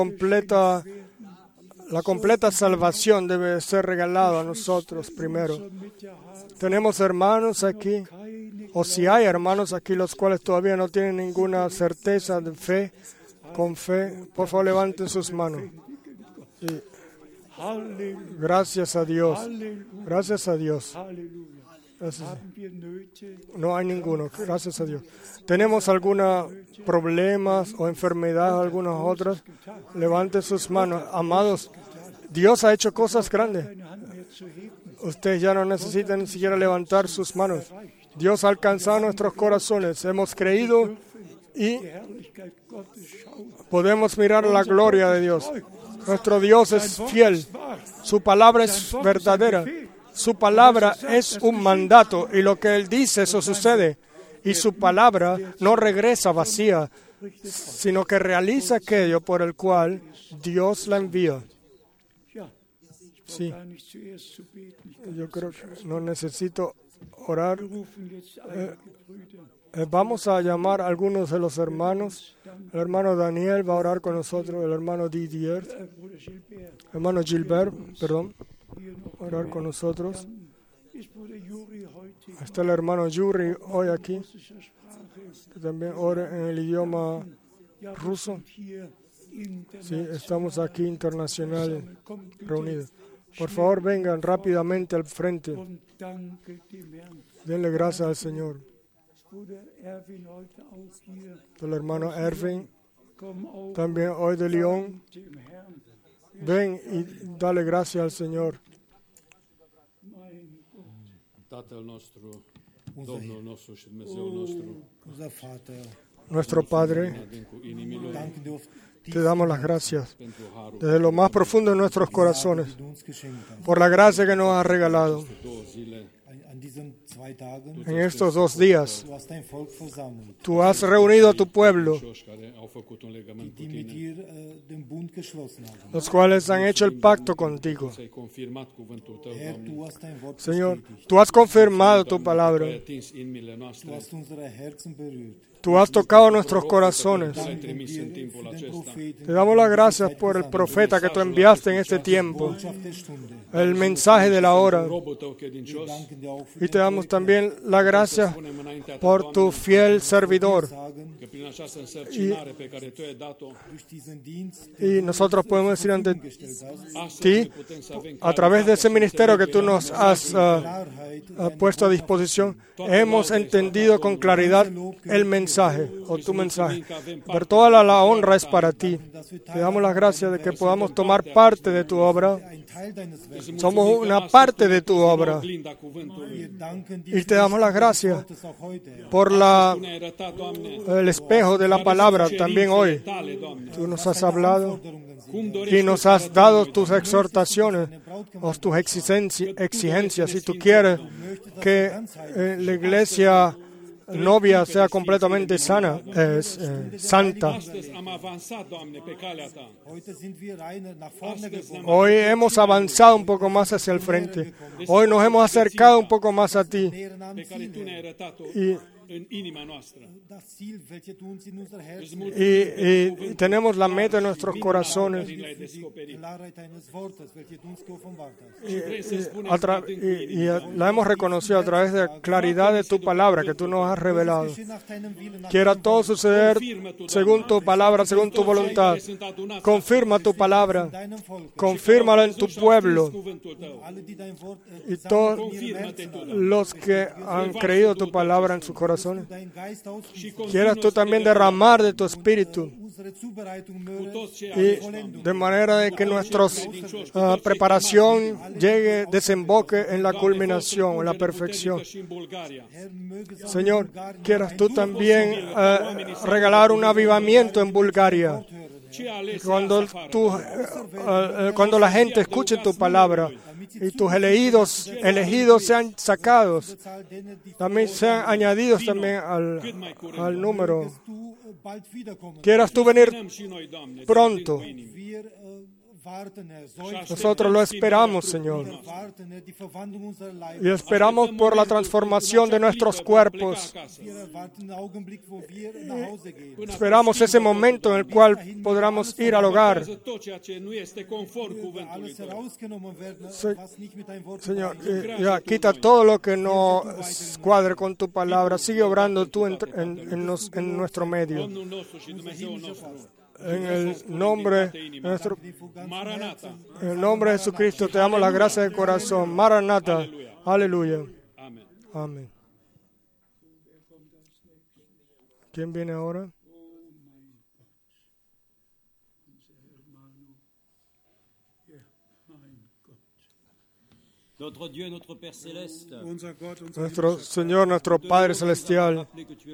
Speaker 1: la completa salvación debe ser regalada a nosotros primero. Tenemos hermanos aquí, o si hay hermanos aquí los cuales todavía no tienen ninguna certeza de fe, con fe, por favor levanten sus manos. Sí. Gracias a Dios. Gracias a Dios. Gracias. No hay ninguno. Gracias a Dios. ¿Tenemos algunos problemas o enfermedades, algunas otras? Levanten sus manos. Amados, Dios ha hecho cosas grandes. Ustedes ya no necesitan ni siquiera levantar sus manos. Dios ha alcanzado nuestros corazones. Hemos creído y podemos mirar la gloria de Dios. Nuestro Dios es fiel. Su palabra es verdadera. Su palabra es un mandato y lo que Él dice, eso sucede. Y su palabra no regresa vacía. sino que realiza aquello por el cual Dios la envía. Sí, yo creo que no necesito orar. Vamos a llamar a algunos de los hermanos. El hermano Daniel va a orar con nosotros, el hermano Didier, el hermano Gilbert, perdón, va a orar con nosotros. Está el hermano Yuri hoy aquí, que también ora en el idioma ruso. Sí, estamos aquí internacional reunidos. Por favor, vengan rápidamente al frente. Denle gracias al Señor. El hermano Erwin, también hoy de Lyon. Ven y dale gracias al Señor. Nuestro Padre, te damos las gracias desde lo más profundo de nuestros corazones por la gracia que nos has regalado. En estos 2 días, tú has reunido a tu pueblo, los cuales han hecho el pacto contigo. Señor, tú has confirmado tu palabra. Tú has tocado nuestros corazones. Te damos las gracias por el profeta que tú enviaste en este tiempo, el mensaje de la hora. Y te damos también la gracia por tu fiel servidor. Y nosotros podemos decir ante ti, a través de ese ministerio que tú nos has puesto a disposición, hemos entendido con claridad el mensaje o tu mensaje. Pero toda la honra es para ti. Te damos las gracias de que podamos tomar parte de tu obra. Somos una parte de tu obra. Y te damos las gracias por el espejo de la palabra también hoy. Tú nos has hablado y nos has dado tus exhortaciones o tus exigencias. Si tú quieres que la iglesia novia sea completamente santa. Hoy hemos avanzado un poco más hacia el frente. Hoy nos hemos acercado un poco más a ti. Y tenemos la meta en nuestros corazones. Y la hemos reconocido a través de la claridad de tu palabra que tú nos has revelado. Quiera todo suceder según tu palabra, según tu voluntad. Confirma tu palabra. Confírmala en tu pueblo. Y todos los que han creído tu palabra en sus corazones. Quieras tú también derramar de tu espíritu y de manera de que nuestra preparación desemboque en la culminación, en la perfección. Señor, quieras tú también regalar un avivamiento en Bulgaria. Cuando la gente escuche tu palabra y tus elegidos sean sacados, también sean añadidos también al número. Quieras tú venir pronto. Nosotros lo esperamos, Señor. Y esperamos por la transformación de nuestros cuerpos. Esperamos ese momento en el cual podamos ir al hogar. Señor, ya quita todo lo que no cuadre con tu palabra. Sigue obrando tú en nuestro medio. En el nombre de Jesucristo te damos las gracias de corazón. Maranata. Aleluya. Amén. ¿Quién viene ahora? Nuestro Señor, nuestro Padre Celestial,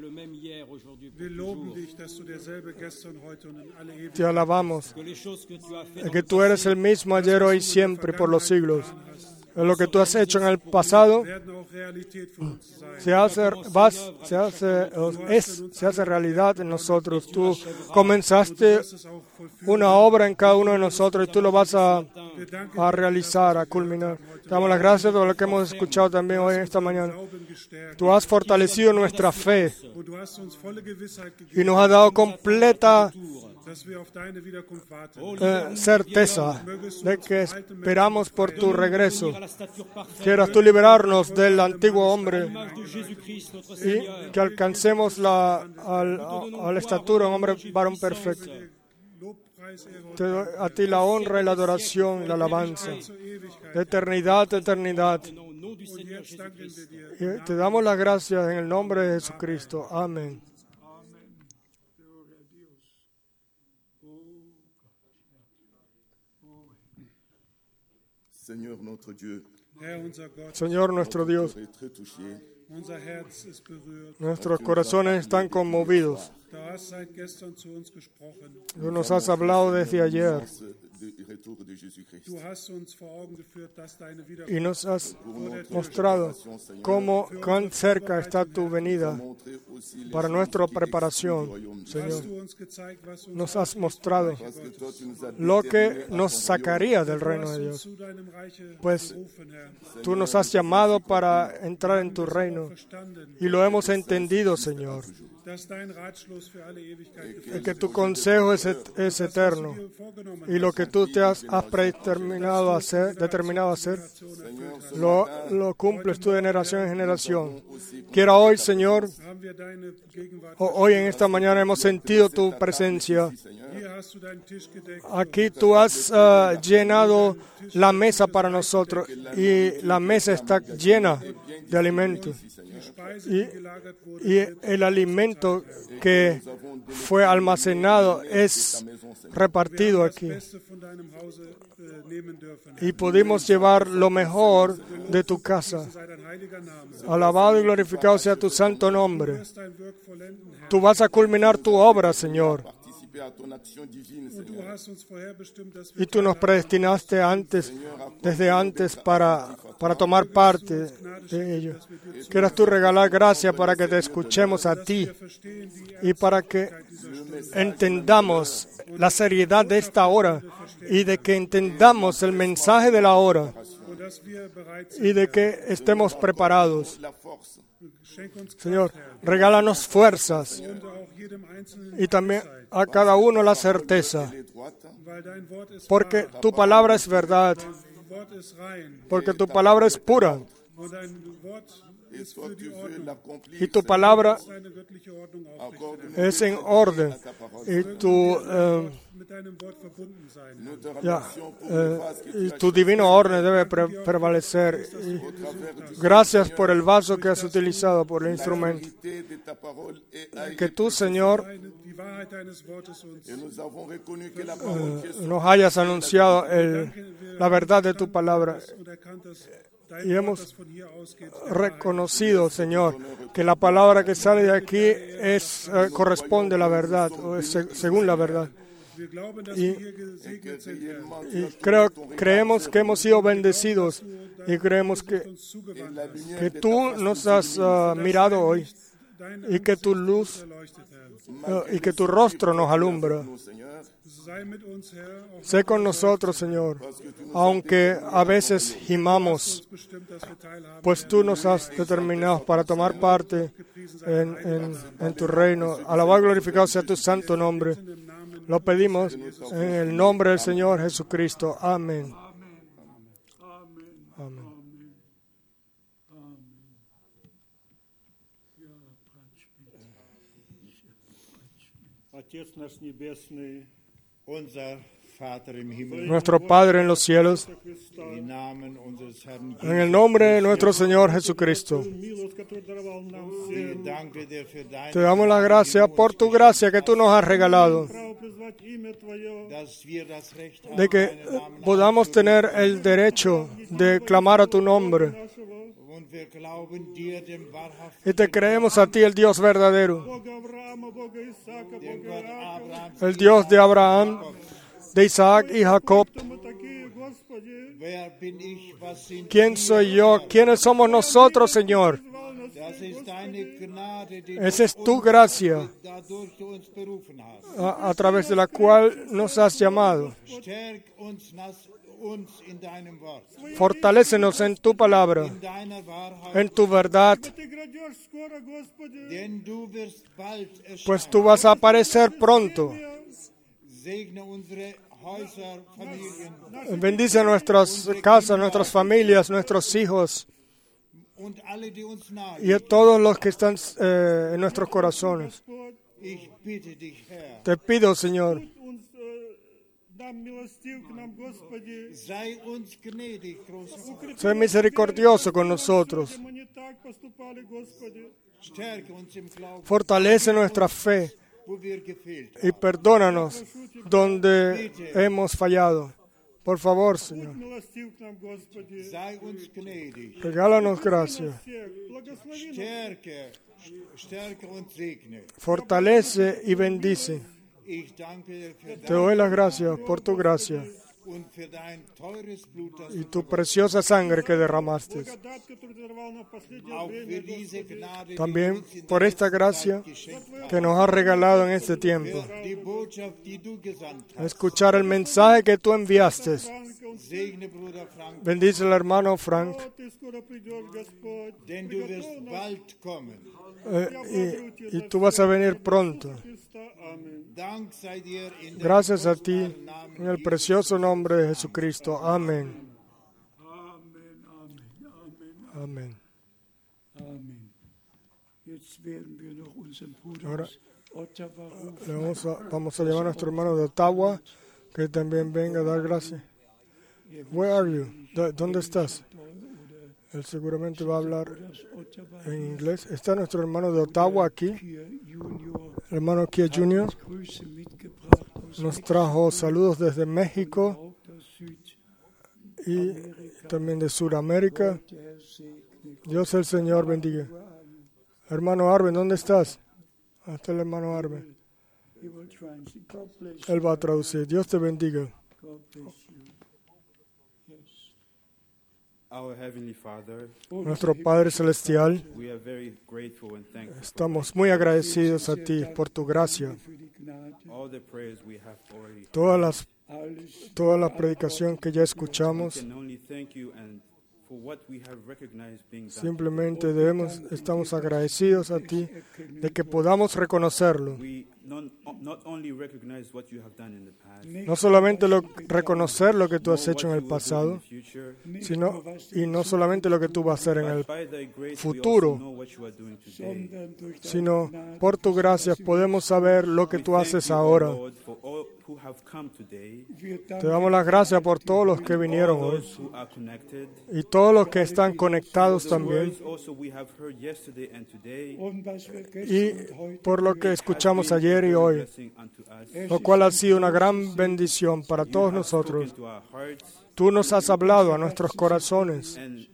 Speaker 1: te alabamos, que tú eres el mismo ayer, hoy y siempre, por los siglos. lo que tú has hecho en el pasado se hace realidad en nosotros. Tú comenzaste una obra en cada uno de nosotros y tú lo vas a realizar, a culminar. Te damos las gracias por lo que hemos escuchado también hoy en esta mañana. Tú has fortalecido nuestra fe y nos has dado completa certeza de que esperamos por tu regreso. Quieras tú liberarnos del antiguo hombre y que alcancemos a la estatura de un hombre varón perfecto. Te doy a ti la honra y la adoración y la alabanza, de eternidad a eternidad. Y te damos las gracias en el nombre de Jesucristo. Amén. Señor nuestro Dios, nuestros corazones están conmovidos. Tú nos has hablado desde ayer y nos has mostrado cuán cerca está tu venida para nuestra preparación, Señor. Nos has mostrado lo que nos sacaría del reino de Dios, pues tú nos has llamado para entrar en tu reino y lo hemos entendido, Señor. Que tu consejo es eterno y lo que tú te has determinado a hacer, lo cumples tú de generación en generación. Quiero hoy, Señor, hoy en esta mañana hemos sentido tu presencia. Aquí tú has llenado la mesa para nosotros y la mesa está llena de alimentos. Y el alimento que fue almacenado es repartido aquí. Y pudimos llevar lo mejor de tu casa. Alabado y glorificado sea tu santo nombre. Tú vas a culminar tu obra, Señor. Y tú nos predestinaste desde antes para tomar parte de ello. Quieras tú regalar gracia para que te escuchemos a ti y para que entendamos la seriedad de esta hora y de que entendamos el mensaje de la hora y de que estemos preparados. Señor, regálanos fuerzas y también a cada uno la certeza, porque tu palabra es verdad, porque tu palabra es pura y tu palabra es en orden y tu divino orden debe prevalecer. Gracias por el vaso que has utilizado, por el instrumento. Que tú, Señor, nos hayas anunciado la verdad de tu palabra. Y hemos reconocido, Señor, que la palabra que sale de aquí corresponde a la verdad, o es según la verdad. Y creemos que hemos sido bendecidos y creemos que tú nos has mirado hoy y que tu luz y que tu rostro nos alumbra. Sé con nosotros, Señor, aunque a veces gimamos, pues tú nos has determinado para tomar parte en tu reino. Alabado y glorificado sea tu santo nombre. Lo pedimos en el nombre del Señor Jesucristo. Amén. Amén. Nuestro Padre en los cielos, en el nombre de nuestro Señor Jesucristo, te damos la gracia por tu gracia que tú nos has regalado, de que podamos tener el derecho de clamar a tu nombre. Y te creemos a ti, el Dios verdadero, el Dios de Abraham, de Isaac y Jacob, ¿Quién soy yo? ¿Quiénes somos nosotros, Señor? Esa es tu gracia a través de la cual nos has llamado. Fortalécenos en tu palabra, en tu verdad, pues tú vas a aparecer pronto. Bendice nuestras casas, nuestras familias, nuestros hijos y a todos los que están en nuestros corazones. Te pido, Señor, sé misericordioso con nosotros. Fortalece nuestra fe y perdónanos donde hemos fallado. Por favor, Señor, regálanos gracia. Fortalece y bendice. Te doy las gracias por tu gracia y tu preciosa sangre que derramaste. También por esta gracia que nos has regalado en este tiempo. Escuchar el mensaje que tú enviaste. Bendice al hermano Frank. Y tú vas a venir pronto. Gracias a ti, en el precioso nombre de Jesucristo. Amén. Amén. Ahora vamos a llamar a nuestro hermano de Ottawa, que también venga a dar gracias. Where are you? ¿Dónde estás? Él seguramente va a hablar en inglés. Está nuestro hermano de Ottawa aquí. El hermano Kia Jr. nos trajo saludos desde México y también de Sudamérica. Dios el Señor bendiga. Hermano Arben, ¿dónde estás? Hasta el hermano Arben. Él va a traducir. Dios te bendiga. Nuestro Padre Celestial, estamos muy agradecidos a ti por tu gracia. Toda la predicación que ya escuchamos, simplemente estamos agradecidos a ti de que podamos reconocerlo. No solamente reconocer lo que tú has hecho en el pasado, y no solamente lo que tú vas a hacer en el futuro, sino por tu gracia podemos saber lo que tú haces ahora. Te damos las gracias por todos los que vinieron hoy y todos los que están conectados también, y por lo que escuchamos ayer y hoy, lo cual ha sido una gran bendición para todos nosotros. Tú nos has hablado a nuestros corazones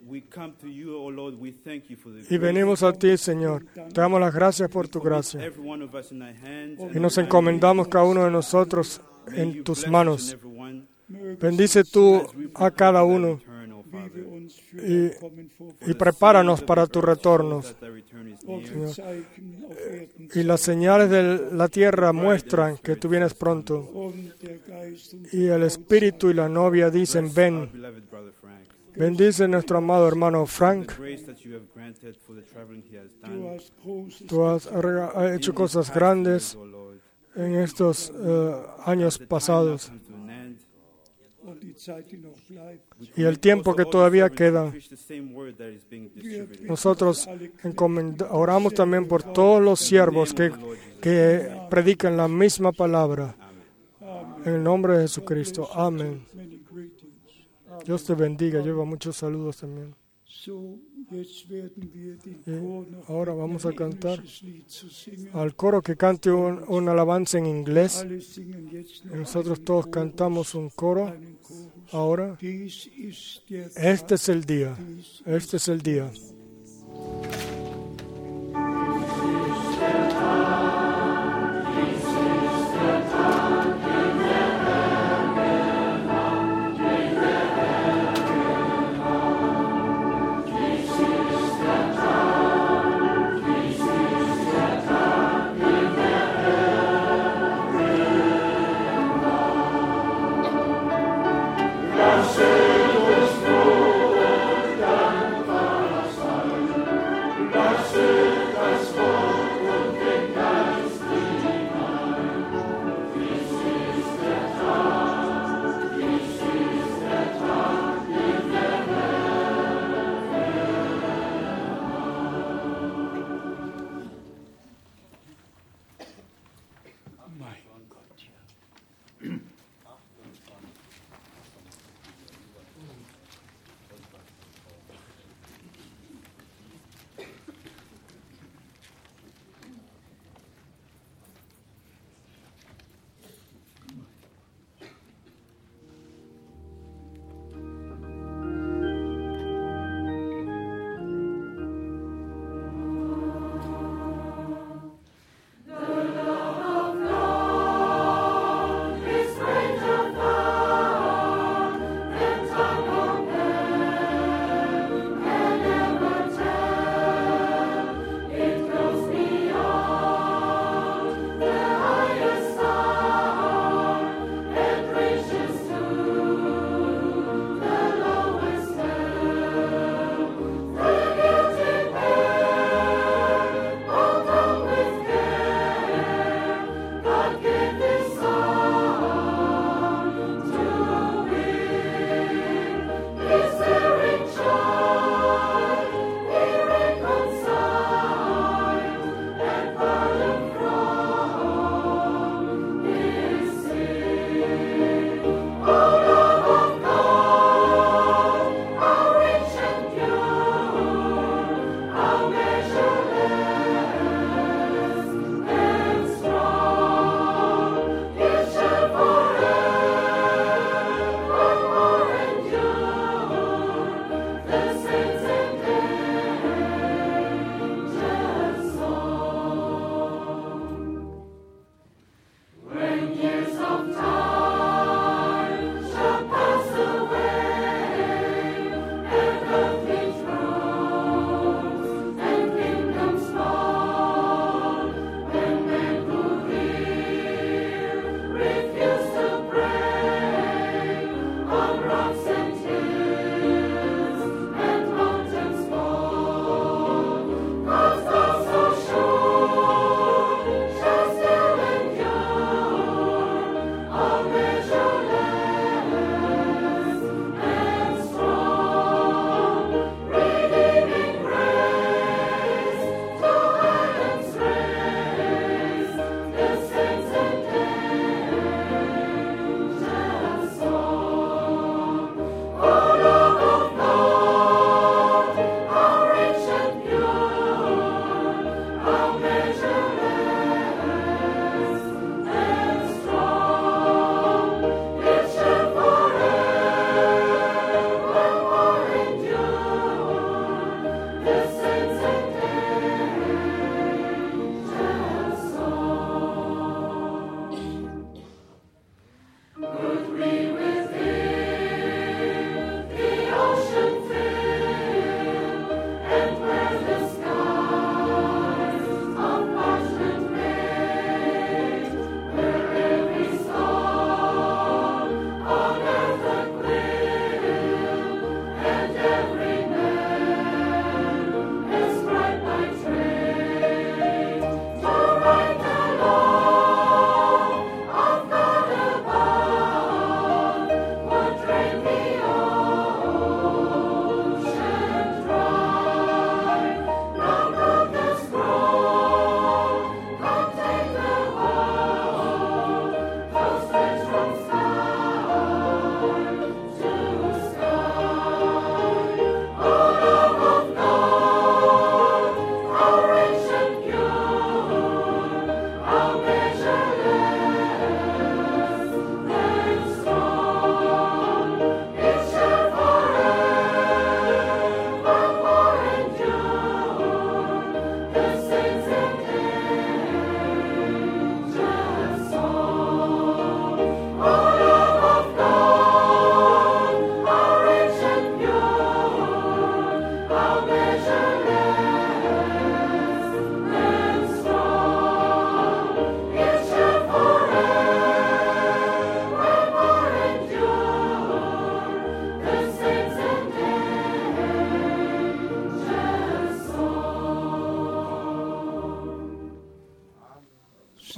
Speaker 1: y venimos a ti, Señor. Te damos las gracias por tu gracia y nos encomendamos cada uno de nosotros en tus manos. Bendice tú a cada uno y prepáranos para tu retorno, Señor. Y las señales de la tierra muestran que tú vienes pronto. Y el Espíritu y la novia dicen, ven. Bendice a nuestro amado hermano Frank. Tú has hecho cosas grandes en estos años pasados. Y el tiempo que todavía queda, nosotros oramos también por todos los siervos que predican la misma palabra. En el nombre de Jesucristo. Amén. Dios te bendiga. Lleva muchos saludos también. Y ahora vamos a cantar al coro que cante una alabanza en inglés. Y nosotros todos cantamos un coro. Ahora, este es el día. Este es el día.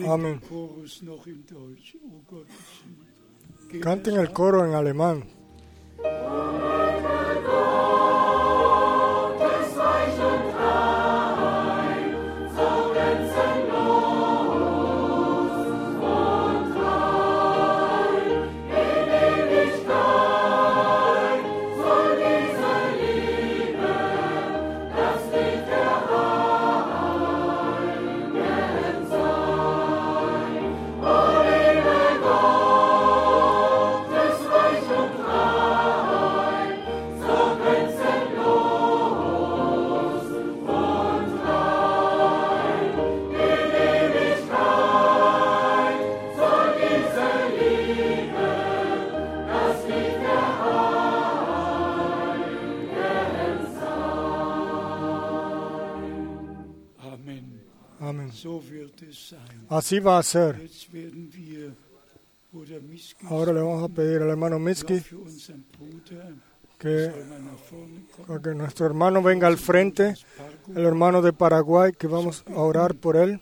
Speaker 1: Amén. Canten el coro en alemán. Amén. Así va a ser. Ahora le vamos a pedir al hermano Miski que nuestro hermano venga al frente, el hermano de Paraguay, que vamos a orar por él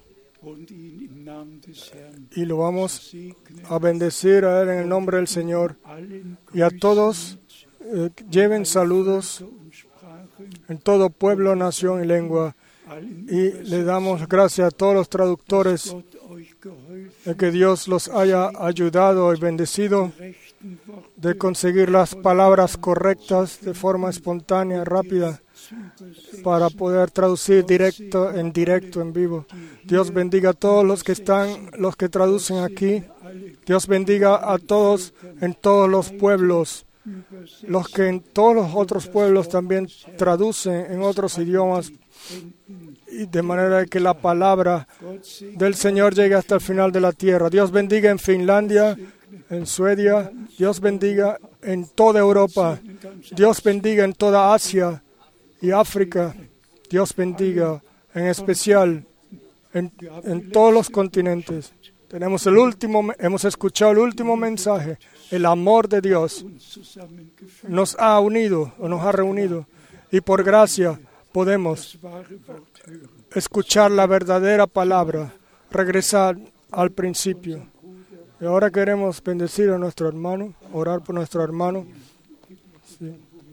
Speaker 1: y lo vamos a bendecir a él en el nombre del Señor. Y a todos lleven saludos en todo pueblo, nación y lengua. Y le damos gracias a todos los traductores de que Dios los haya ayudado y bendecido de conseguir las palabras correctas de forma espontánea, rápida, para poder traducir en directo, en vivo. Dios bendiga a todos los que traducen aquí. Dios bendiga a todos en todos los pueblos, los que en todos los otros pueblos también traducen en otros idiomas, y de manera que la palabra del Señor llegue hasta el final de la tierra. Dios bendiga en Finlandia, en Suecia, Dios bendiga en toda Europa, Dios bendiga en toda Asia y África, Dios bendiga en especial en todos los continentes. Hemos escuchado el último mensaje. El amor de Dios nos ha unido o nos ha reunido, y por gracia podemos escuchar la verdadera palabra, regresar al principio. Y ahora queremos bendecir a nuestro hermano, orar por nuestro hermano. Sí.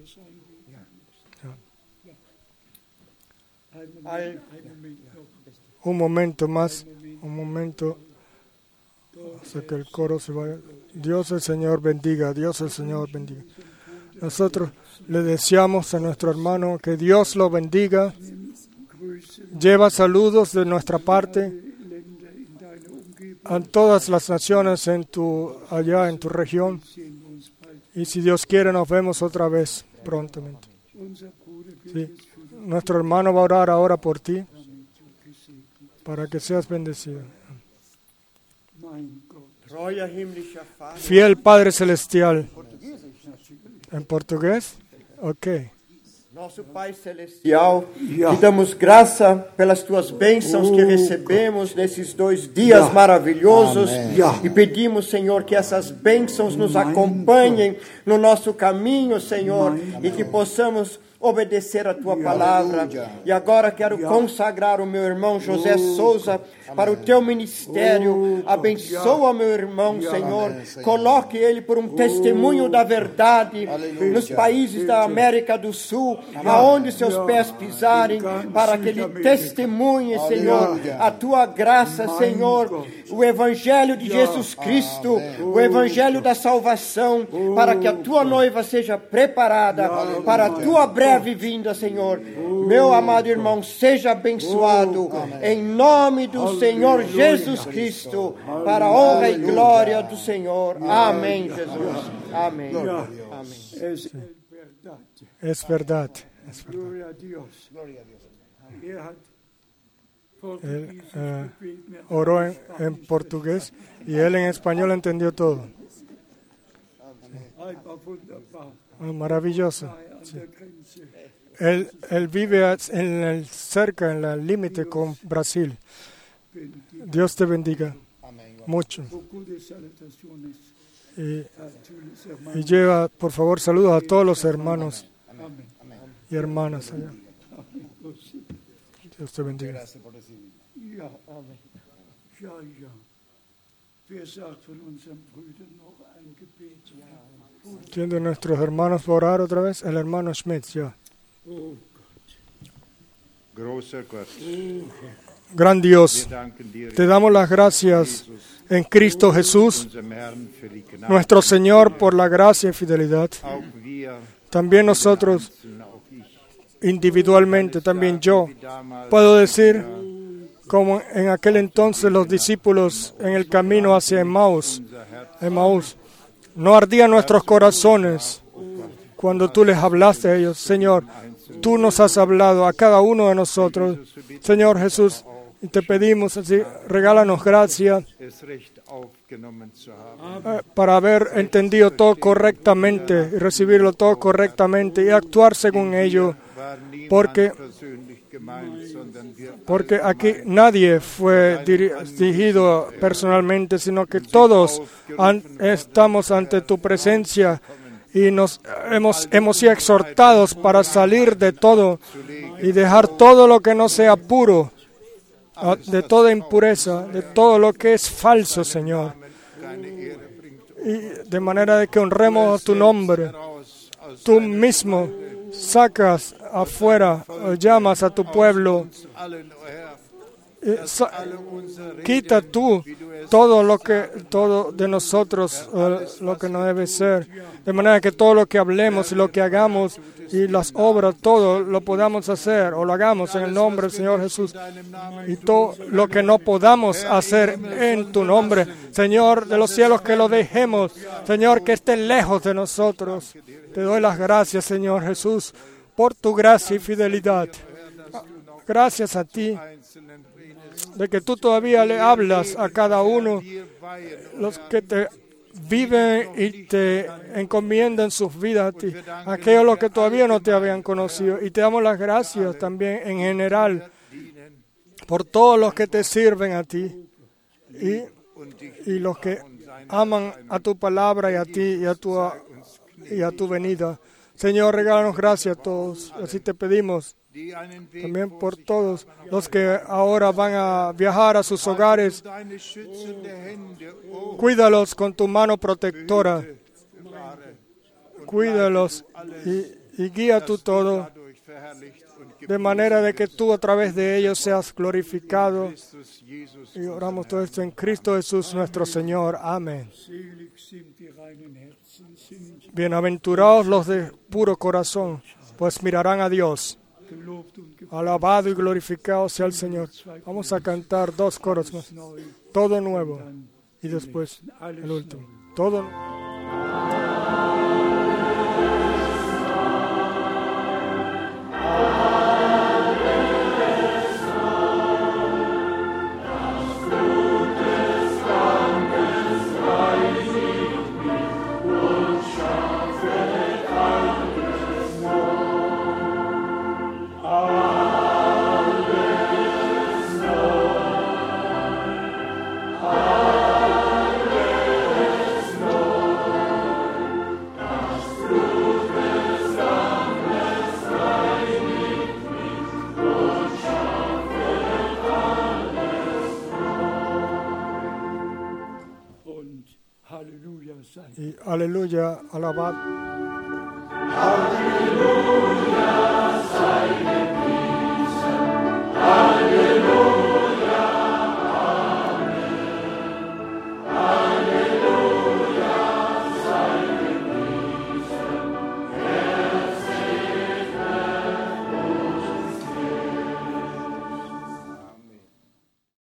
Speaker 1: Un momento más, hasta que el coro se vaya. Dios el Señor bendiga, Dios el Señor bendiga. Nosotros le deseamos a nuestro hermano que Dios lo bendiga. Lleva saludos de nuestra parte a todas las naciones allá en tu región. Y si Dios quiere, nos vemos otra vez prontamente. Sí. Nuestro hermano va a orar ahora por ti, para que seas bendecido. Fiel Padre Celestial. ¿En portugués? Ok.
Speaker 3: Nosso Pai Celestial, te damos graça pelas tuas bênçãos que recebemos nesses 2 dias maravilhosos e pedimos, Senhor, que essas bênçãos nos acompanhem no nosso caminho, Senhor, e que possamos obedecer a tua palavra. E agora quero consagrar o meu irmão José Souza para o teu ministério. Abençoa meu irmão, Senhor. Coloque ele por um testemunho da verdade nos países da América do Sul, aonde seus pés pisarem, para que ele testemunhe, Senhor, a tua graça, Senhor, o Evangelho de Jesus Cristo, o Evangelho da salvação, para que a tua noiva seja preparada para a tua breve vinda, Senhor. Meu amado irmão, seja abençoado em nome do Senhor Jesus Cristo, para a honra e glória do Senhor. Amém, Jesus. Amém.
Speaker 1: Es verdad. Él oró en portugués y él en español entendió todo. Maravilloso. Sí. Él vive cerca, en el límite con Brasil. Dios te bendiga mucho. Y lleva, por favor, saludos a todos los hermanos y hermanas allá. Dios te bendiga. ¿Quién de nuestros hermanos va a orar otra vez? El hermano Schmidt, ya. Gran Dios, te damos las gracias en Cristo Jesús, nuestro Señor, por la gracia y fidelidad. También nosotros, individualmente, también yo, puedo decir, como en aquel entonces los discípulos en el camino hacia Emaús, no ardían nuestros corazones cuando tú les hablaste a ellos. Señor, tú nos has hablado a cada uno de nosotros. Señor Jesús, y te pedimos así, regálanos gracia para haber entendido todo correctamente y recibirlo todo correctamente y actuar según ello, porque aquí nadie fue dirigido personalmente, sino que todos estamos ante tu presencia y hemos sido exhortados para salir de todo y dejar todo lo que no sea puro, de toda impureza, de todo lo que es falso, Señor. Y de manera de que honremos tu nombre. Tú mismo sacas afuera, llamas a tu pueblo. Quita tú todo de nosotros lo que no debe ser, de manera que todo lo que hablemos y lo que hagamos y las obras, todo lo podamos hacer o lo hagamos en el nombre del Señor Jesús, y todo lo que no podamos hacer en tu nombre, Señor de los cielos, que lo dejemos, Señor, que esté lejos de nosotros. Te doy las gracias, Señor Jesús, por tu gracia y fidelidad. Gracias a ti de que tú todavía le hablas a cada uno, los que te viven y te encomiendan sus vidas a ti, aquellos los que todavía no te habían conocido. Y te damos las gracias también en general por todos los que te sirven a ti y los que aman a tu palabra y a ti y a tu venida. Señor, regálanos gracias a todos. Así te pedimos también por todos los que ahora van a viajar a sus hogares. Cuídalos con tu mano protectora. Cuídalos y guía tú todo, de manera de que tú a través de ellos seas glorificado. Y oramos todo esto en Cristo Jesús nuestro Señor. Amén. Bienaventurados los de puro corazón, pues mirarán a Dios. Alabado y glorificado sea el Señor. Vamos a cantar 2 coros más. Todo nuevo. Y después el último. Todo nuevo. Y aleluya, alabado. Aleluya.